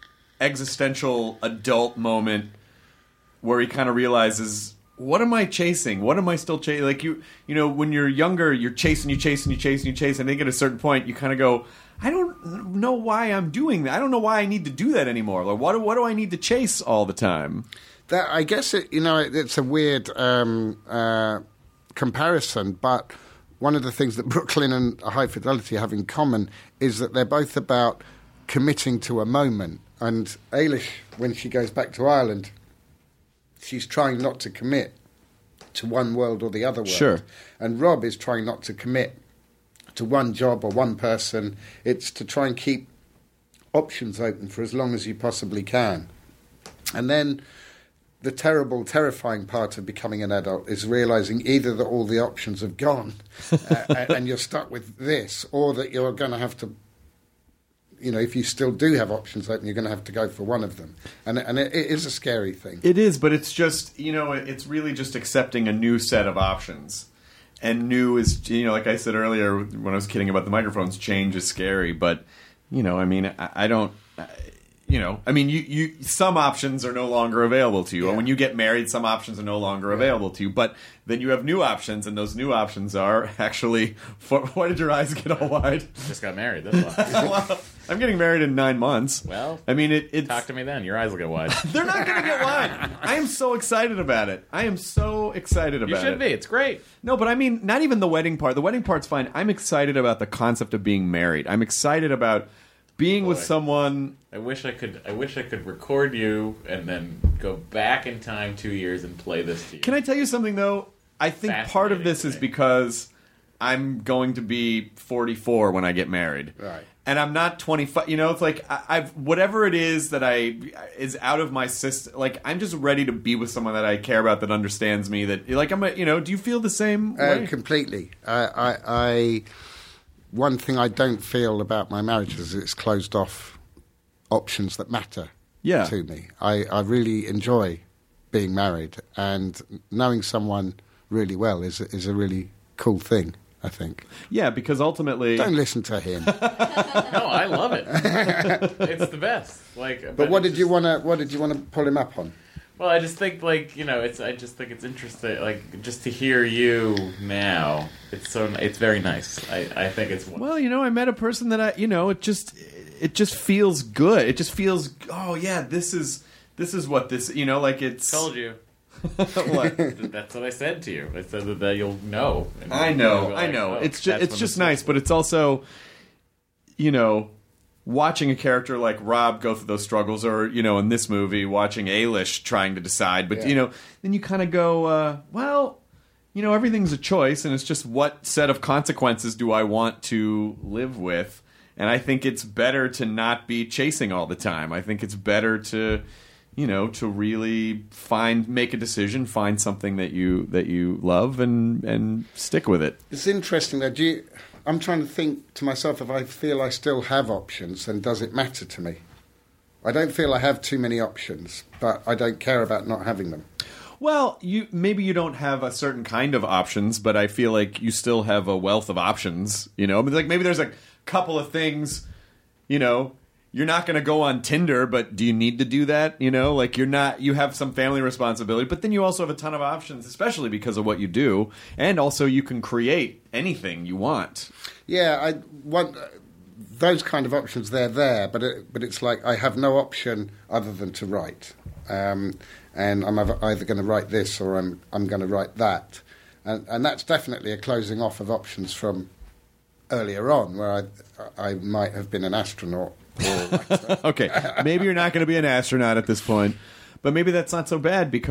H: existential adult moment where he kind of realizes, what am I chasing? What am I still chasing? Like you, you know, when you're younger, you're chasing, you chasing, you chasing, you chasing. I think at a certain point, you kind of go, I don't know why I'm doing that. I don't know why I need to do that anymore. Like, what, what do I need to chase all the time?
F: That, I guess it, you know, it, it's a weird um, uh, comparison, but one of the things that Brooklyn and High Fidelity have in common is that they're both about committing to a moment. And Eilish, when she goes back to Ireland, she's trying not to commit to one world or the other world.
H: Sure.
F: And Rob is trying not to commit to one job or one person. It's to try and keep options open for as long as you possibly can. And then the terrible, terrifying part of becoming an adult is realising either that all the options have gone uh, and you're stuck with this, or that you're going to have to, you know, if you still do have options open, you're going to have to go for one of them. And, and it, it is a scary thing.
H: It is, but it's just, you know, it's really just accepting a new set of options. And new is, you know, like I said earlier when I was kidding about the microphones, change is scary. But, you know, I mean, I, I don't, I, you know, I mean, you, you some options are no longer available to you.
F: Yeah.
H: And when you get married, some options are no longer yeah. available to you. But then you have new options, and those new options are actually, for, why did your eyes get all wide?
G: Just got married, that's why.
H: Well, I'm getting married in nine months.
G: Well,
H: I mean, it, it's...
G: talk to me then. Your eyes will get wide.
H: They're not going to get wide. I am so excited about it. I am so excited about it.
G: You should
H: it.
G: be. It's great.
H: No, but I mean, not even the wedding part. The wedding part's fine. I'm excited about the concept of being married. I'm excited about being
G: Boy,
H: with someone.
G: I wish I could. I wish I could record you and then go back in time two years and play this to you.
H: Can I tell you something though? I think part of this is because I'm going to be forty-four when I get married.
F: Right.
H: And I'm not twenty-five. You know, it's like I, I've whatever it is that I is out of my system. Like I'm just ready to be with someone that I care about, that understands me. That like I'm. A, you know, do you feel the same way?
F: Uh, completely. I, I, I. One thing I don't feel about my marriage is it's closed off options that matter
H: yeah.
F: to me. I, I really enjoy being married, and knowing someone really well is is a really cool thing, I think.
H: Yeah, because ultimately,
F: don't listen to him.
G: No, I love it. It's the best. Like,
F: but,
G: but
F: what did
G: just,
F: you want to? What did you want to pull him up on?
G: Well, I just think, like, you know, it's. I just think it's interesting, like, just to hear you now. It's so. It's very nice. I, I think it's.
H: Well, you know, I met a person that I, you know, it just, it just feels good. It just feels. Oh yeah, this is, this is what this. You know, like it's.
G: Told you.
H: What?
G: That's what I said to you. I said that, that you'll know. And
H: I know.
G: like,
H: I know.
G: oh,
H: it's just. It's just
G: it's
H: nice, but it's also, you know. Watching a character like Rob go through those struggles, or, you know, in this movie, watching Eilish trying to decide. But,
F: yeah.
H: you know, then you kind of go, uh, well, you know, everything's a choice, and it's just what set of consequences do I want to live with? And I think it's better to not be chasing all the time. I think it's better to, you know, to really find, make a decision, find something that you that you love, and and stick with it.
F: It's interesting though. Do you... I'm trying to think to myself, if I feel I still have options, then does it matter to me? I don't feel I have too many options, but I don't care about not having them.
H: Well, you maybe you don't have a certain kind of options, but I feel like you still have a wealth of options. You know, like maybe there's a couple of things. You know, you're not going to go on Tinder, but do you need to do that? You know, like you're not. You have some family responsibility, but then you also have a ton of options, especially because of what you do, and also you can create anything you want.
F: Yeah, I want those kind of options. They're there, but it, but it's like I have no option other than to write, um, and I'm either going to write this or I'm I'm going to write that, and and that's definitely a closing off of options from earlier on, where I I might have been an astronaut.
H: Okay, maybe you're not going to be an astronaut at this point, but maybe that's not so bad, because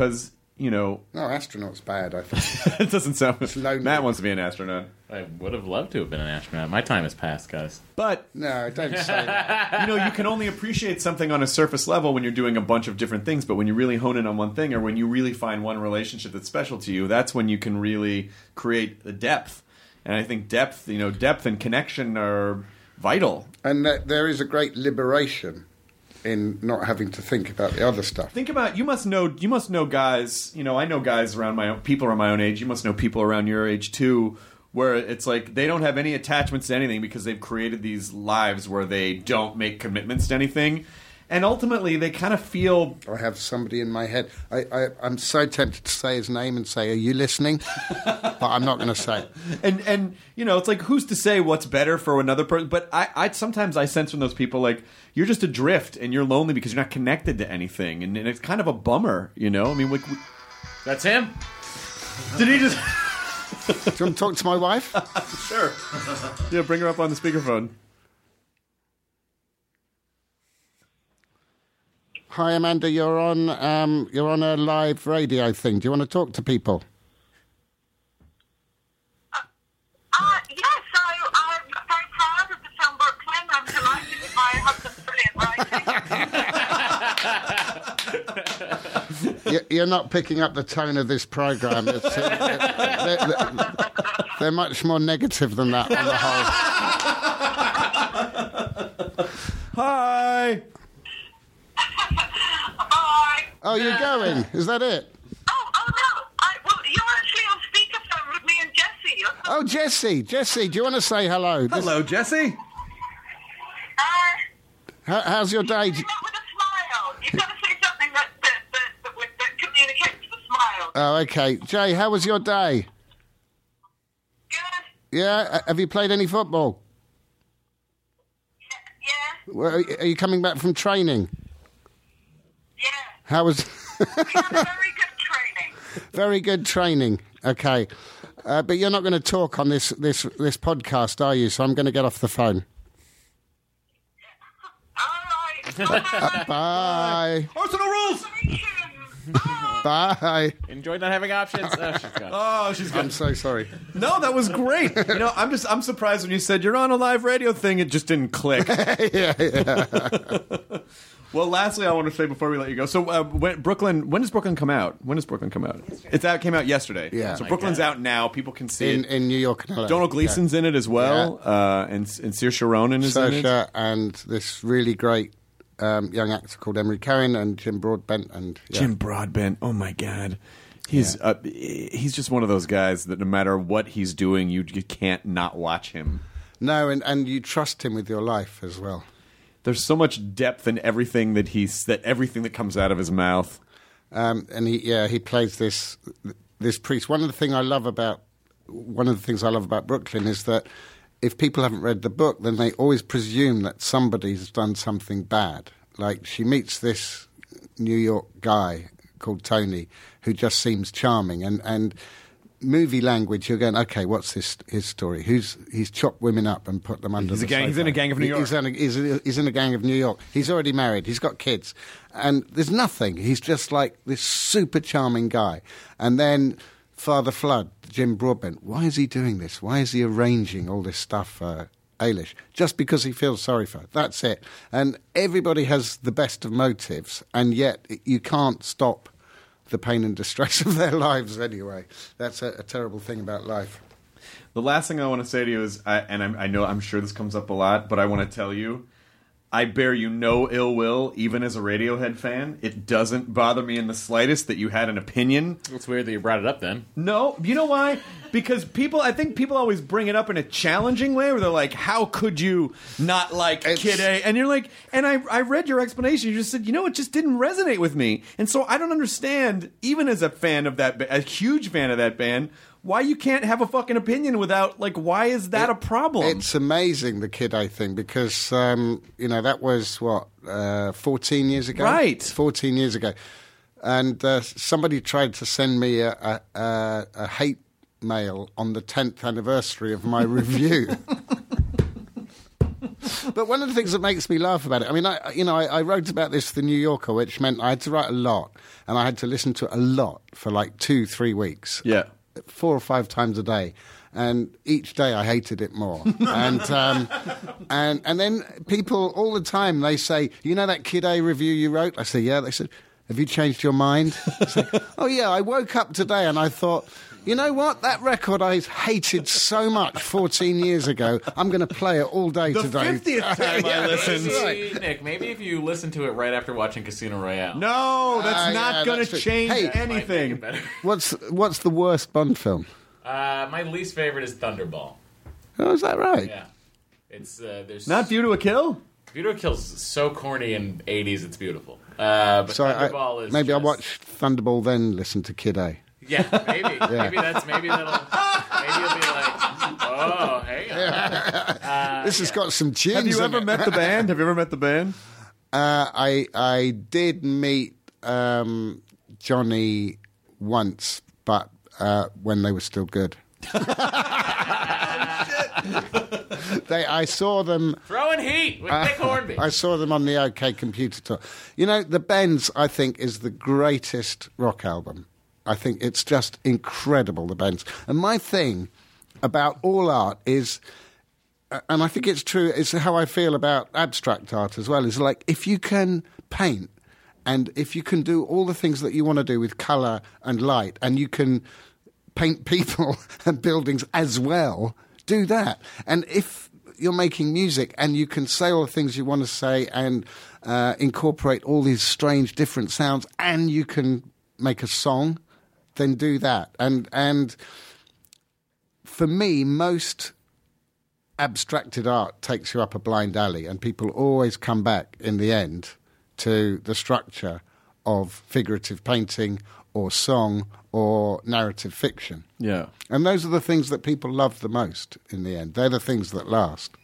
H: you know,
F: No, astronaut's bad, I think.
H: it doesn't sound.
F: lonely.
H: Matt wants to be an astronaut,
G: I would have loved to have been an astronaut. My time has passed, guys.
H: but
F: No, don't say that.
H: you know, you can only appreciate something on a surface level when you're doing a bunch of different things. But when you really hone in on one thing, or when you really find one relationship that's special to you, that's when you can really create the depth. And I think depth, you know, depth and connection are vital.
F: And that there is a great liberation in not having to think about the other stuff.
H: Think about you must know you must know guys. You know, I know guys around my own, people around my own age. You must know people around your age too, where it's like they don't have any attachments to anything because they've created these lives where they don't make commitments to anything, and ultimately they kind of feel.
F: I have somebody in my head. I, I, I'm so tempted to say his name and say, "Are you listening?" But I'm not going to say it.
H: And and you know, it's like who's to say what's better for another person? But I, I sometimes I sense from those people like you're just adrift and you're lonely because you're not connected to anything, and, and it's kind of a bummer, you know. I mean, like, we,
G: That's him.
H: did he just?
F: Do you want to talk to my wife?
H: Sure. Yeah, bring her up on the speakerphone.
F: Hi, Amanda. You're on. Um, you're on a live radio thing. Do you want to talk to people?
I: Uh, yes, I, I'm very proud of the film Brooklyn. I'm delighted with my husband's brilliant writing.
F: You- You're not picking up the tone of this program. It's, uh, they're, they're, they're much more negative than that on the whole.
H: Hi.
I: Bye.
F: Oh, you're going? Is that it?
I: Oh, oh no. I, well, you're actually on speakerphone with me and Jessie.
F: Oh, Jessie. Jessie, do you want to say hello? This-
H: Hello, Jesse.
I: Uh,
F: how, how's your day?
I: not with a smile. You've got to say something that, that, that, that, that, that communicates with a smile.
F: Oh, okay. Jay, how was your day?
I: Good.
F: Yeah? Uh, Have you played any football?
I: Yeah.
F: Well, are you coming back from training?
I: Yeah.
F: How was...
I: We had very good training.
F: Very good training. Okay. Uh, but you're not going to talk on this, this, this podcast, are you? So I'm going to get off the phone.
I: All right.
F: Bye.
H: Arsenal rules.
F: Bye.
G: Enjoyed not having options. Oh, she's gone.
H: Oh, she's
F: I'm
H: good.
F: so sorry.
H: No, that was great. You know, I'm just I'm surprised when you said you're on a live radio thing. It just didn't click.
F: yeah, yeah.
H: Well, lastly, I want to say before we let you go. So, uh, when, Brooklyn. When does Brooklyn come out? When does Brooklyn come out? It's out. Came out yesterday.
F: Yeah.
H: So
F: Oh my
H: Brooklyn's
G: God.
H: out now. People can see
F: In,
H: it.
F: in New York and L A.
H: Donald Gleason's in it as well, uh, and and Saoirse Ronan is in it.
F: Saoirse and this really great um, young actor called Emery Cohen and Jim Broadbent and yeah.
H: Jim Broadbent. Oh my God, he's uh, he's just one of those guys that no matter what he's doing, you, you can't not watch him.
F: No, and, and you trust him with your life as well.
H: There's so much depth in everything that he's that everything that comes out of his mouth.
F: Um, and he yeah he plays this this priest. One of the things I love about one of the things I love about Brooklyn is that if people haven't read the book, then they always presume that somebody's done something bad. Like she meets this New York guy called Tony who just seems charming, and and movie language, you're going, okay, what's his his story? Who's he's chopped women up and put them under
H: He's
F: the
H: a gang- he's
F: sofa.
H: in a gang of New York.
F: He's in a, he's, a, he's in a gang of New York. He's already married. He's got kids, and there's nothing. He's just like this super charming guy. And then Father Flood, Jim Broadbent. Why is he doing this? Why is he arranging all this stuff for Eilish? Just because he feels sorry for her. That's it. And everybody has the best of motives, and yet you can't stop the pain and distress of their lives anyway. That's a, a terrible thing about life.
H: The last thing I want to say to you is, I, and I'm, I know I'm sure this comes up a lot, but I want to tell you, I bear you no ill will, even as a Radiohead fan. It doesn't bother me in the slightest that you had an opinion.
G: It's weird that you brought it up then.
H: No, you know why? Because people, I think people always bring it up in a challenging way, where they're like, "How could you not like
F: It's-
H: Kid A?" And you're like, and I, I read your explanation. You just said, you know, it just didn't resonate with me, and so I don't understand, even as a fan of that, ba- a huge fan of that band, why you can't have a fucking opinion without, like, why is that a problem?
F: It's amazing, the Kid A thing, because, um, you know, that was, what, uh, fourteen years ago?
H: Right.
F: fourteen years ago. And uh, somebody tried to send me a, a, a, a hate mail on the tenth anniversary of my review. But one of the things that makes me laugh about it, I mean, I, you know, I, I wrote about this for The New Yorker, which meant I had to write a lot, and I had to listen to it a lot for like two, three weeks.
H: Yeah.
F: Four or five times a day. And each day I hated it more. and, um, and and then people all the time, they say, you know that Kid A review you wrote? I say, yeah. They said, have you changed your mind? I say, oh, yeah, I woke up today and I thought, you know what? That record I hated so much fourteen years ago, I'm going to play it all day
H: The
F: today.
H: fiftieth time I listened.
G: Maybe, Nick, maybe if you listen to it right after watching Casino Royale.
H: No, that's
F: Ah,
H: not
F: yeah,
H: going
F: that's
H: to
F: true.
H: change
F: Hey,
G: Might make it
H: anything.
G: better.
F: What's, what's the worst Bond film?
G: Uh, my least favorite is Thunderball.
F: Oh, is that right?
G: Yeah, it's uh, there's
H: Not View to a Kill?
G: View to a Kill's so corny in eighties, it's beautiful. Uh, but
F: So I,
G: Thunderball is
F: maybe
G: just,
F: I'll watch Thunderball, then listen to Kid A.
G: Yeah, maybe, maybe that's maybe that'll maybe you'll be like, oh, hang on. Uh,
F: This has got some tunes.
H: Have you
F: in
H: ever
F: it.
H: met the band? Have you ever met the band?
F: Uh, I I did meet um, Johnny once, but uh, when they were still good. they, I saw them.
G: Throwing heat with Nick Hornby.
F: I saw them on the OK Computer tour. You know, The Bends, I think, is the greatest rock album. I think it's just incredible, The Bends. And my thing about all art is, and I think it's true, it's how I feel about abstract art as well, is like if you can paint and if you can do all the things that you want to do with colour and light, and you can paint people and buildings as well, do that. And if you're making music and you can say all the things you want to say and uh, incorporate all these strange different sounds, and you can make a song, then do that. And and for me, most abstracted art takes you up a blind alley, and people always come back in the end to the structure of figurative painting or song or narrative fiction.
H: Yeah.
F: And those are the things that people love the most in the end. They're the things that last.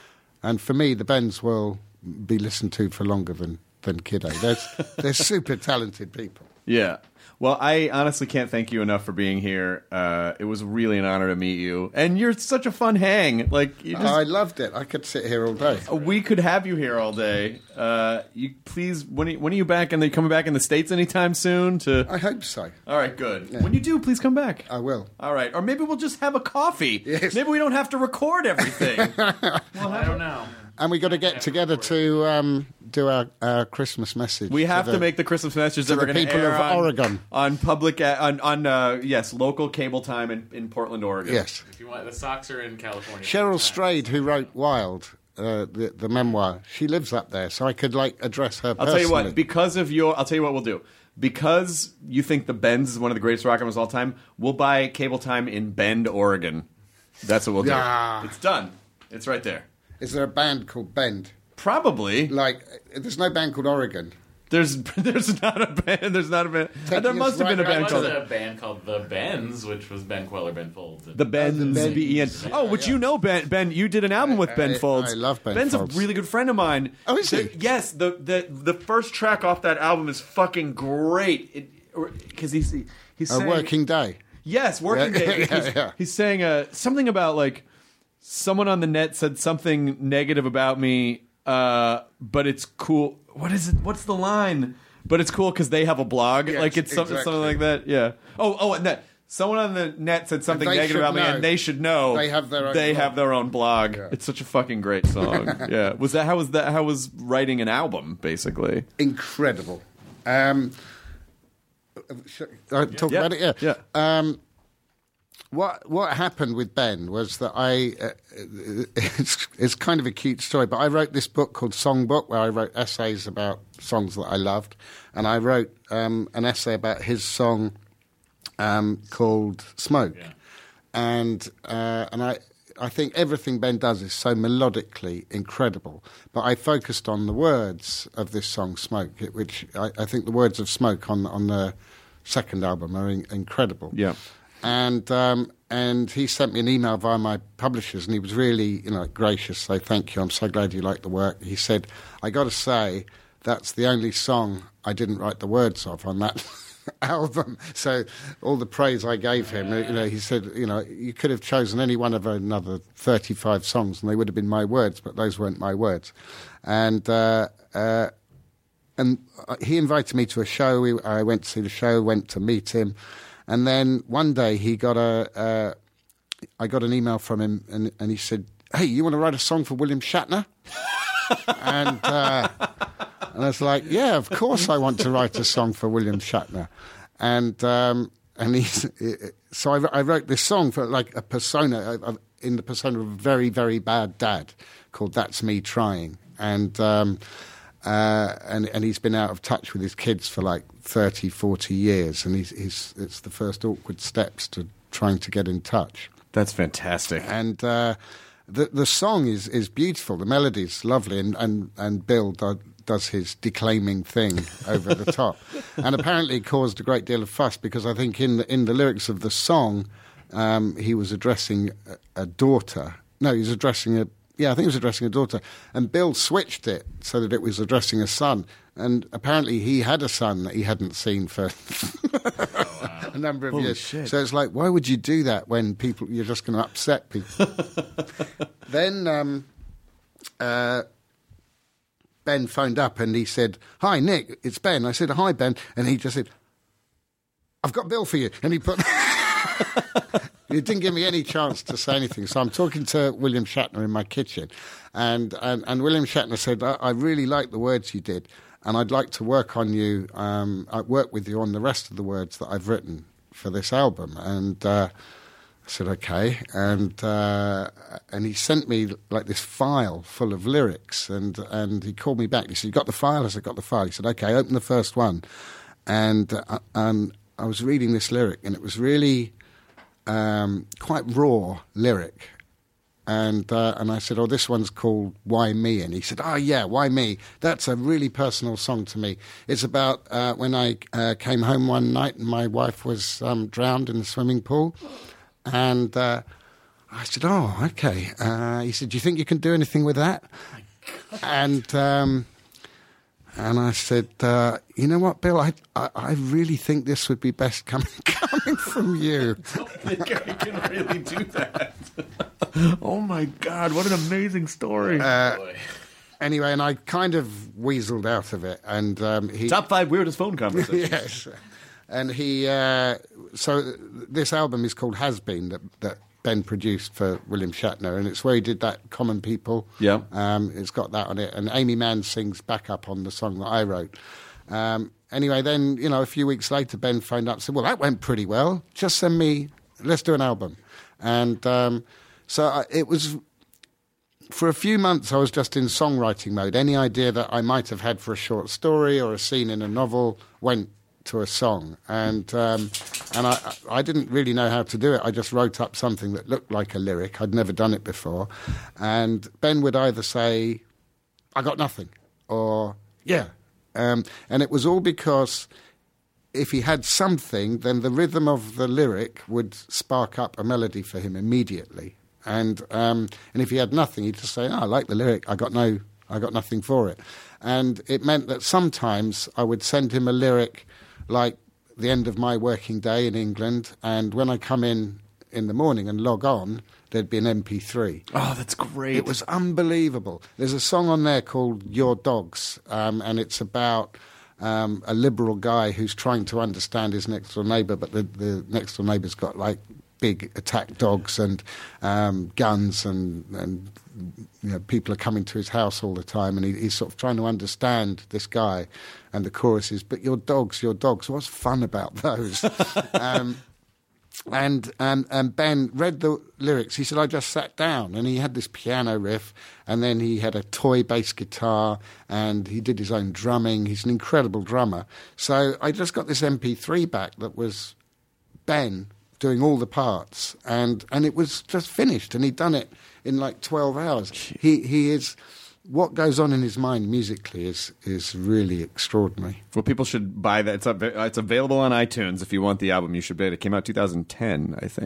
F: And for me, the Bends will be listened to for longer than, than Kid A. They're, they're super talented people.
H: Yeah. Well, I honestly can't thank you enough for being here. Uh, it was really an honor to meet you. And you're such a fun hang. Like, you just,
F: I loved it. I could sit here all day.
H: we could have you here all day. Uh, you please, when are, when are you back? And are you coming back in the States anytime soon? To
F: I hope so.
H: All right, good. When you do, please come back.
F: I will.
H: All right. Or maybe we'll just have a coffee.
F: Yes.
H: Maybe we don't have to record everything.
G: I don't know.
F: And we got to get together to um, do our, our Christmas message.
H: We have
F: to,
H: to
F: the,
H: make the Christmas messages
F: to
H: that we're
F: the
H: going to
F: people
H: air
F: of
H: on,
F: Oregon.
H: on public uh, on on uh, yes local cable time in, in Portland, Oregon.
F: Yes.
G: If you want, the Sox are in California.
F: Cheryl Strayed, who wrote Wild, uh, the, the memoir, she lives up there, so I could like address her
H: I'll
F: personally.
H: tell you what, because of your, I'll tell you what we'll do. Because you think the Bends is one of the greatest rock albums of all time, we'll buy cable time in Bend, Oregon. That's what we'll do.
F: Yeah.
H: It's done. It's right there.
F: Is there a band called Bend?
H: Probably.
F: Like, there's no band called Oregon.
H: There's there's not a band. There's not a band.
F: Taking
H: There must
F: us
H: have been a
F: right
H: band
G: There
H: called
G: was a band called The Bends, which was Ben Queller, Ben Folds. and-
H: The Bends.
F: Bends.
H: B E N. Oh, which you know, Ben. Ben, you did an album with Ben
F: I-
H: Folds.
F: I love Ben
H: Ben's
F: Folds.
H: a really good friend of mine.
F: Oh, is he?
H: The- yes. The, the the first track off that album is fucking great. Because he's he's
F: A
H: saying,
F: Working Day.
H: Yes, working
F: Yeah,
H: day.
F: yeah,
H: he's,
F: yeah.
H: he's saying uh, something about like someone on the net said something negative about me, uh, but it's cool. What is it? What's the line? But it's cool because they have a blog.
F: Yes,
H: like it's something,
F: exactly.
H: something like that. Yeah. Oh, oh, and that someone on the net said something
F: they
H: negative
F: should
H: about me,
F: know.
H: and they should know.
F: They have their own
H: They
F: blog.
H: have their own blog.
F: Yeah.
H: It's such a fucking great song. Yeah. Was that how was that? How was writing an album basically?
F: Incredible. Um, should I talk
H: Yeah,
F: about it? Yeah.
H: yeah.
F: Um, what what happened with Ben was that I uh, it's, it's kind of a cute story, but I wrote this book called Songbook, where I wrote essays about songs that I loved, and I wrote um, an essay about his song um, called Smoke,
G: Yeah.
F: and uh, and I. I think everything Ben does is so melodically incredible. But I focused on the words of this song, Smoke, which I, I think the words of Smoke on on the second album are in, incredible.
H: Yeah.
F: And um, and he sent me an email via my publishers, and he was really, you know, gracious. So thank you. I'm so glad you like the work. He said, I got to say, that's the only song I didn't write the words of on that album. So all the praise I gave him, you know, he said, you know, you could have chosen any one of another thirty-five songs and they would have been my words, but those weren't my words. And uh, uh, and he invited me to a show. We, I went to see the show, went to meet him, and then one day he got a. Uh, I got an email from him, and, and he said, "Hey, you want to write a song for William Shatner?" and uh, and I was like, "Yeah, of course I want to write a song for William Shatner." And um, and he, so I, I wrote this song for like a persona in the persona of a very very bad dad called "That's Me Trying," and um, uh, and and he's been out of touch with his kids for like thirty, forty years, and he's, he's it's the first awkward steps to trying to get in touch.
H: That's fantastic.
F: And uh, the the song is, is beautiful. The melody's lovely, and and, and Bill do, does his declaiming thing over the top, and apparently it caused a great deal of fuss because I think in the in the lyrics of the song, um, he was addressing a, a daughter. No, he was addressing a yeah, I think he was addressing a daughter, and Bill switched it so that it was addressing a son. And apparently he had a son that he hadn't seen for a number of
H: Holy
F: years.
H: shit.
F: So it's like, why would you do that when people you're just going to upset people? Then um, uh, Ben phoned up and he said, "Hi, Nick, it's Ben." I said, "Hi, Ben." And he just said, "I've got Bill for you." And he put... He didn't give me any chance to say anything. So I'm talking to William Shatner in my kitchen. And, and, and William Shatner said, I, I really like the words you did, and I'd like to work on you, um, I'd work with you on the rest of the words that I've written for this album. And uh, I said, okay. And uh, and he sent me like this file full of lyrics. And, and he called me back. He said, "You got the file?" I said, "Got the file." He said, "Okay, open the first one." And, uh, and I was reading this lyric, and it was really... Um, quite raw lyric, and uh, and I said, "Oh, this one's called Why Me?" And he said, "Oh yeah, Why Me? That's a really personal song to me. It's about uh, when I uh, came home one night and my wife was um, drowned in the swimming pool." And uh, I said, "Oh, okay." Uh, he said, "Do you think you can do anything with that?" And um, and I said, uh, "You know what, Bill? I, I I really think this would be best coming coming from you."
H: I think I can really do that. Oh my God, what an amazing story.
F: Uh, anyway, and I kind of weaseled out of it. And um, he
H: Top five weirdest phone conversations.
F: Yes. And he, uh, so this album is called Has Been, that, that Ben produced for William Shatner, and it's where he did that Common People.
H: Yeah.
F: Um, it's got that on it. And Amy Mann sings backup on the song that I wrote. Um, anyway, then, you know, a few weeks later, Ben phoned up and said, "Well, that went pretty well. Just send me, let's do an album." And um, so I, it was, for a few months, I was just in songwriting mode. Any idea that I might have had for a short story or a scene in a novel went to a song. And um, and I, I didn't really know how to do it. I just wrote up something that looked like a lyric. I'd never done it before. And Ben would either say, "I got nothing," or, "Yeah." Um, and it was all because if he had something, then the rhythm of the lyric would spark up a melody for him immediately. And um, and if he had nothing, he'd just say, "Oh, I like the lyric. I got no, I got nothing for it." And it meant that sometimes I would send him a lyric like the end of my working day in England, and when I come in in the morning and log on, there'd be an M P three.
H: Oh, that's great.
F: It was unbelievable. There's a song on there called Your Dogs, um, and it's about um, a liberal guy who's trying to understand his next-door neighbour, but the, the next-door neighbour's got, like, big attack dogs and um, guns, and, and you know, people are coming to his house all the time, and he, he's sort of trying to understand this guy. And the chorus is, "But your dogs, your dogs, what's fun about those?" um, And, and and Ben read the lyrics. He said, "I just sat down," and he had this piano riff, and then he had a toy bass guitar, and he did his own drumming. He's an incredible drummer. So I just got this M P three back that was Ben doing all the parts, and and it was just finished, and he'd done it in like twelve hours. He he is. What goes on in his mind musically is is really extraordinary.
H: Well, people should buy that. It's up, it's available on iTunes if you want the album. You should buy it. It came out two thousand ten, I think.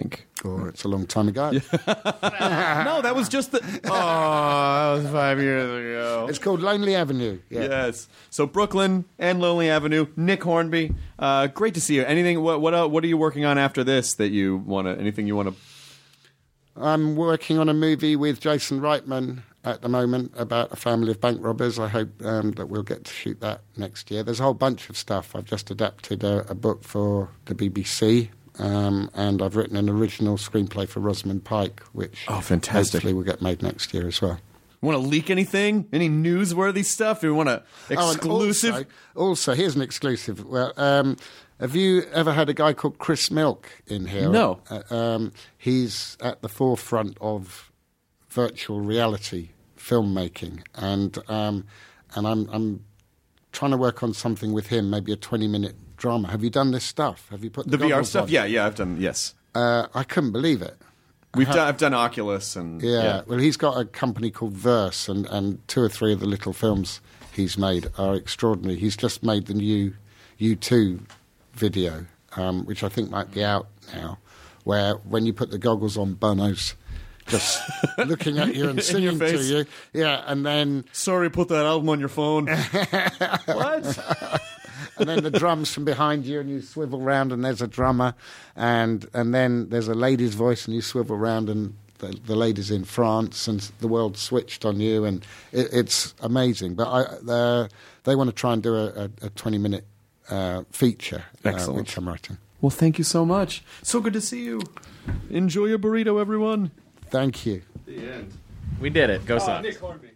F: or it's a long time ago.
H: No, that was just the. Oh, that was five years ago.
F: It's called Lonely Avenue. Yeah.
H: Yes. So Brooklyn and Lonely Avenue. Nick Hornby, uh, great to see you. Anything? What? What? Uh, what are you working on after this that you want to? Anything you want to?
F: I'm working on a movie with Jason Reitman at the moment about a family of bank robbers. I hope um, that we'll get to shoot that next year. There's a whole bunch of stuff. I've just adapted a, a book for the B B C, um, and I've written an original screenplay for Rosamund Pike, which
H: oh, fantastic.
F: hopefully will get made next year as well.
H: Want to leak anything? Any newsworthy stuff? Do we want to exclusive?
F: Oh, and also, also, here's an exclusive. Well, um, have you ever had a guy called Chris Milk in here?
H: No.
F: Uh, um, he's at the forefront of virtual reality filmmaking, and um, and I'm I'm trying to work on something with him, maybe a twenty minute drama. Have you done this stuff? Have you put the,
H: the V R
F: goggles
H: stuff?
F: on?
H: Yeah, yeah, I've done. Yes,
F: uh, I couldn't believe it.
H: We've done. I've done Oculus and
F: yeah,
H: yeah.
F: Well, he's got a company called Verse, and, and two or three of the little films he's made are extraordinary. He's just made the new U two video, um, which I think might be out now, where when you put the goggles on, Bono's just looking at you and singing to you. Yeah, and then...
H: Sorry, put that album on your phone. What?
F: And then the drums from behind you, and you swivel round, and there's a drummer, and and then there's a lady's voice, and you swivel round, and the, the lady's in France, and the world switched on you, and it, it's amazing. But I, uh, they want to try and do a, a twenty-minute uh, feature, uh, which I'm writing.
H: Well, thank you so much. So good to see you. Enjoy your burrito, everyone.
F: Thank you.
H: The end.
G: We did it. Go Sox.
H: Oh, Nick Hornby.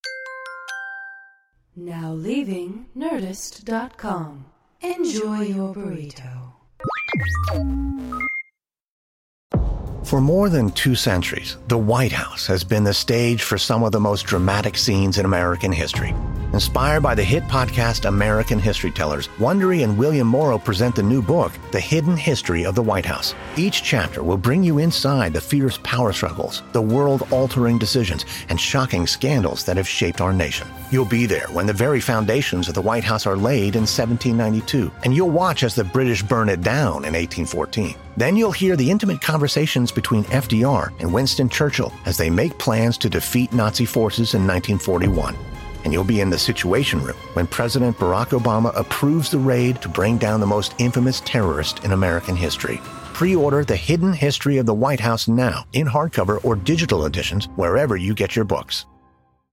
E: Now leaving Nerdist dot com. Enjoy your burrito.
J: For more than two centuries, the White House has been the stage for some of the most dramatic scenes in American history. Inspired by the hit podcast American History Tellers, Wondery and William Morrow present the new book, The Hidden History of the White House. Each chapter will bring you inside the fierce power struggles, the world-altering decisions, and shocking scandals that have shaped our nation. You'll be there when the very foundations of the White House are laid in seventeen ninety-two, and you'll watch as the British burn it down in eighteen fourteen. Then you'll hear the intimate conversations between F D R and Winston Churchill as they make plans to defeat Nazi forces in nineteen forty-one. And you'll be in the Situation Room when President Barack Obama approves the raid to bring down the most infamous terrorist in American history. Pre-order The Hidden History of the White House now in hardcover or digital editions wherever you get your books.